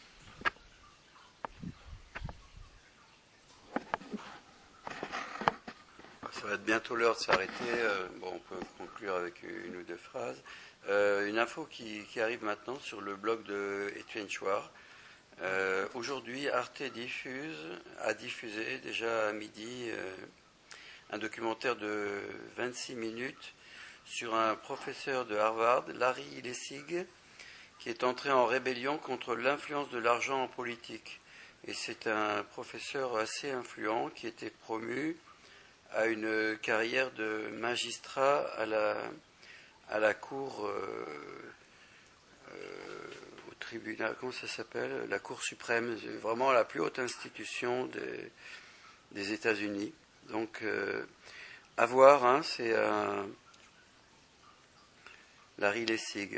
Ça va être bientôt l'heure de s'arrêter. Euh, bon, on peut conclure avec une ou deux phrases. Euh, une info qui, qui arrive maintenant sur le blog de Étienne Chouard. Euh, aujourd'hui, Arte diffuse, a diffusé déjà à midi euh, un documentaire de vingt-six minutes sur un professeur de Harvard, Larry Lessig, qui est entré en rébellion contre l'influence de l'argent en politique. Et c'est un professeur assez influent qui était promu à une carrière de magistrat à la, à la cour... Euh, euh, tribunal, comment ça s'appelle, la Cour suprême, vraiment la plus haute institution des, des États-Unis. Donc, euh, à voir, hein, c'est un Larry Lessig.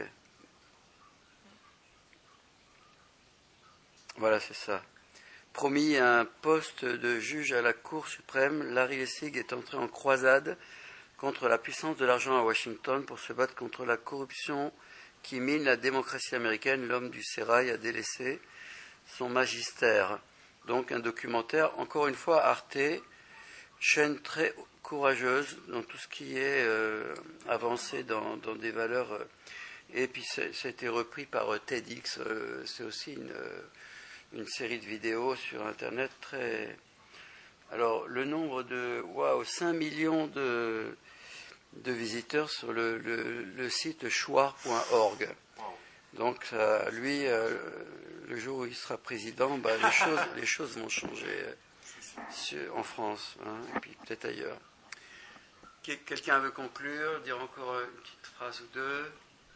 Voilà, c'est ça. Promis à un poste de juge à la Cour suprême, Larry Lessig est entré en croisade contre la puissance de l'argent à Washington pour se battre contre la corruption qui mine la démocratie américaine. L'homme du sérail a délaissé son magistère. Donc un documentaire, encore une fois, Arte, chaîne très courageuse dans tout ce qui est euh, avancé dans, dans des valeurs. Euh, et puis ça a été repris par euh, TEDx. Euh, c'est aussi une, euh, une série de vidéos sur Internet très... Alors le nombre de... Waouh, cinq millions de... de visiteurs sur le, le, le site chouard point org. Donc euh, lui, euh, le jour où il sera président, bah, les, choses, les choses vont changer euh, sur, en France, hein, et puis peut-être ailleurs. Quelqu'un veut conclure, dire encore une petite phrase ou deux?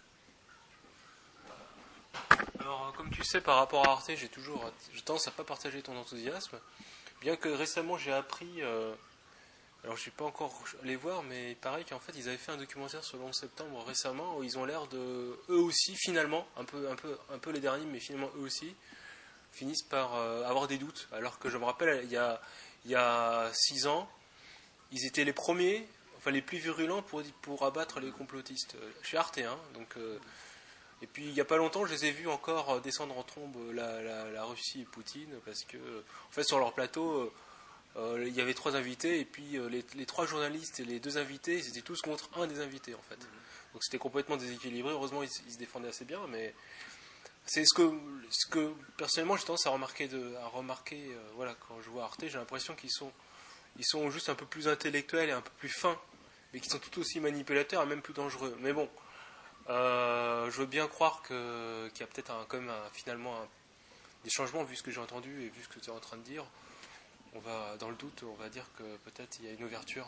Alors, comme tu sais, par rapport à Arte, j'ai toujours j'ai tendance à pas partager ton enthousiasme, bien que récemment j'ai appris... Euh, Alors je ne suis pas encore allé voir, mais il paraît qu'en fait ils avaient fait un documentaire sur le onze septembre récemment où ils ont l'air de, eux aussi finalement, un peu, un peu, un peu les derniers, mais finalement eux aussi, finissent par euh, avoir des doutes. Alors que je me rappelle, il y a, il y a six ans, ils étaient les premiers, enfin les plus virulents pour, pour abattre les complotistes, chez Arte. Hein, donc, euh, et puis il n'y a pas longtemps, je les ai vus encore descendre en trombe la, la, la Russie et Poutine, parce que en fait sur leur plateau... Euh, il y avait trois invités et puis euh, les, les trois journalistes et les deux invités, ils étaient tous contre un des invités en fait. Donc c'était complètement déséquilibré. Heureusement ils, ils se défendaient assez bien, mais c'est ce que, ce que personnellement j'ai tendance à remarquer, de, à remarquer euh, voilà, quand je vois Arte, j'ai l'impression qu'ils sont, ils sont juste un peu plus intellectuels et un peu plus fins, mais qui sont tout aussi manipulateurs et même plus dangereux. Mais bon, euh, je veux bien croire que, qu'il y a peut-être un, quand même un, finalement un, des changements vu ce que j'ai entendu et vu ce que tu es en train de dire. On va, dans le doute, on va dire que peut-être il y a une ouverture.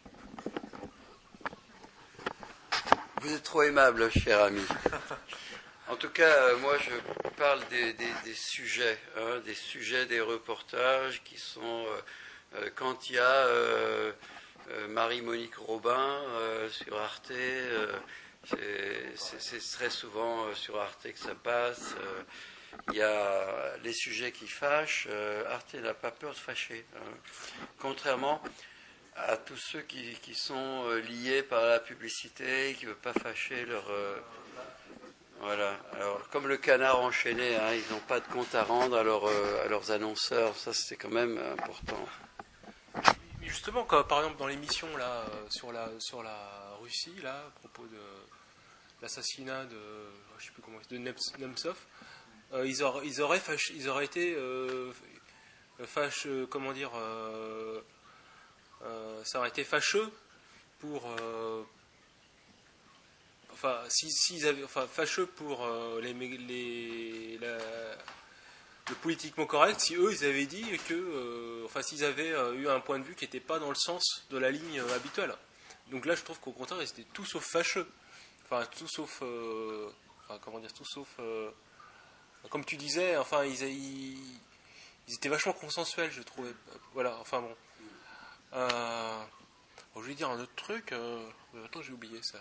Vous êtes trop aimable, cher ami. En tout cas, euh, moi, je parle des, des, des sujets, hein, des sujets, des reportages qui sont... Euh, euh, quand il y a euh, euh, Marie-Monique Robin euh, sur Arte, euh, c'est, c'est, c'est très souvent euh, sur Arte que ça passe. Euh, Il y a les sujets qui fâchent. Euh, Arte n'a pas peur de fâcher. Hein. Contrairement à tous ceux qui, qui sont euh, liés par la publicité, qui ne veulent pas fâcher leur... Euh, voilà. Alors, comme le canard enchaîné, hein, ils n'ont pas de compte à rendre à, leur, euh, à leurs annonceurs. Ça, c'est quand même important. Mais justement, quand, par exemple, dans l'émission là, sur, la, sur la Russie, là, à propos de l'assassinat de, je sais plus comment, de Nemtsov, Euh, ils, auraient, ils, auraient fâché, ils auraient été euh, fâche, comment dire, euh, euh, ça aurait été fâcheux pour, euh, enfin, si, si ils avaient, enfin, fâcheux pour euh, les, les la, le politiquement correct, si eux ils avaient dit que, euh, enfin, s'ils avaient euh, eu un point de vue qui n'était pas dans le sens de la ligne euh, habituelle. Donc là, je trouve qu'au contraire, ils étaient tout sauf fâcheux. Enfin, tout sauf, euh, enfin, comment dire, tout sauf, euh, comme tu disais, enfin, ils, ils, ils étaient vachement consensuels, je trouvais. Voilà, enfin bon. Euh, bon je vais dire un autre truc, euh, mais maintenant j'ai oublié ça.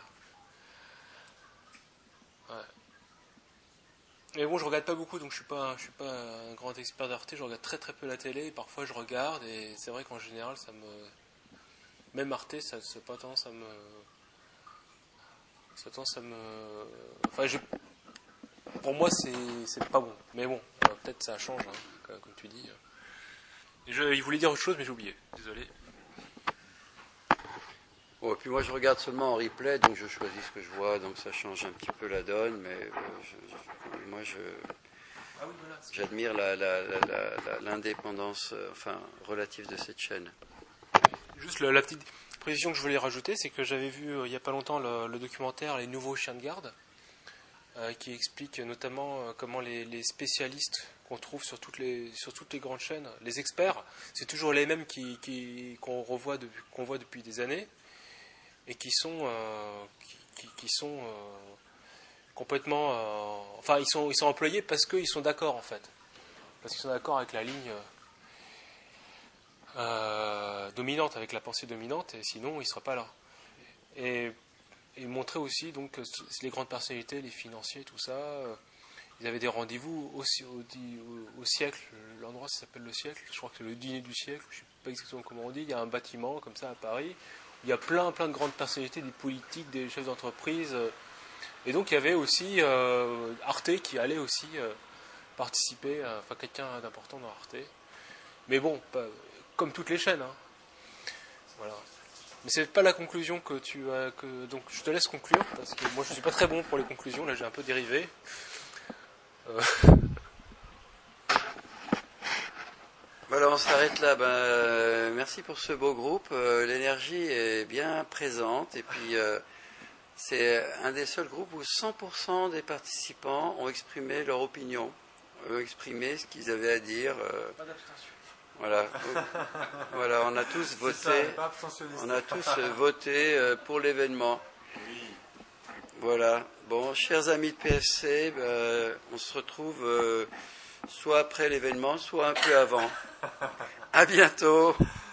Ouais. Mais bon, je regarde pas beaucoup, donc je suis pas, je suis pas un grand expert d'Arte. Je regarde très très peu la télé. Et parfois, je regarde, et c'est vrai qu'en général, ça me, même Arte, ça, ça pas tendance à me, ça tendance à me, enfin, je, pour moi, c'est, c'est pas bon. Mais bon, euh, peut-être ça change, hein, comme tu dis. Et je, il voulait dire autre chose, mais j'ai oublié. Désolé. Bon, et puis moi je regarde seulement en replay, donc je choisis ce que je vois, donc ça change un petit peu la donne, mais euh, je, je, moi je, Ah oui, voilà, j'admire la, la, la, la, l'indépendance euh, enfin, relative de cette chaîne. Juste la, la petite précision que je voulais rajouter, c'est que j'avais vu euh, il n'y a pas longtemps le, le documentaire Les Nouveaux Chiens de Garde, euh, qui explique notamment euh, comment les, les spécialistes qu'on trouve sur toutes les, sur toutes les grandes chaînes, les experts, c'est toujours les mêmes qui, qui, qu'on revoit depuis, qu'on voit depuis des années, et qui sont, euh, qui, qui, qui sont euh, complètement... Euh, enfin, ils sont, ils sont employés parce qu'ils sont d'accord, en fait. Parce qu'ils sont d'accord avec la ligne euh, dominante, avec la pensée dominante, et sinon, ils ne seraient pas là. Et, et montrer aussi, donc, les grandes personnalités, les financiers, tout ça, euh, ils avaient des rendez-vous au, au, au, au siècle, l'endroit ça s'appelle le siècle, je crois que c'est le dîner du siècle, je ne sais pas exactement comment on dit, il y a un bâtiment comme ça à Paris, il y a plein, plein de grandes personnalités, des politiques, des chefs d'entreprise. Et donc il y avait aussi euh, Arte qui allait aussi euh, participer, euh, enfin quelqu'un d'important dans Arte. Mais bon, pas, comme toutes les chaînes. Hein. Voilà. Mais c'est pas la conclusion que tu as. Que, donc je te laisse conclure, parce que moi je suis pas très bon pour les conclusions, là j'ai un peu dérivé. Euh... Voilà, on s'arrête là. Ben, euh, merci pour ce beau groupe. Euh, l'énergie est bien présente. Et puis, euh, c'est un des seuls groupes où cent pour cent des participants ont exprimé leur opinion, ont exprimé ce qu'ils avaient à dire. Euh, Pas d'abstention. Voilà. Voilà, on a tous voté. Ça, on a tous voté euh, pour l'événement. Oui. Voilà. Bon, chers amis de P F C, ben, on se retrouve... Euh, soit après l'événement, soit un peu avant. À bientôt.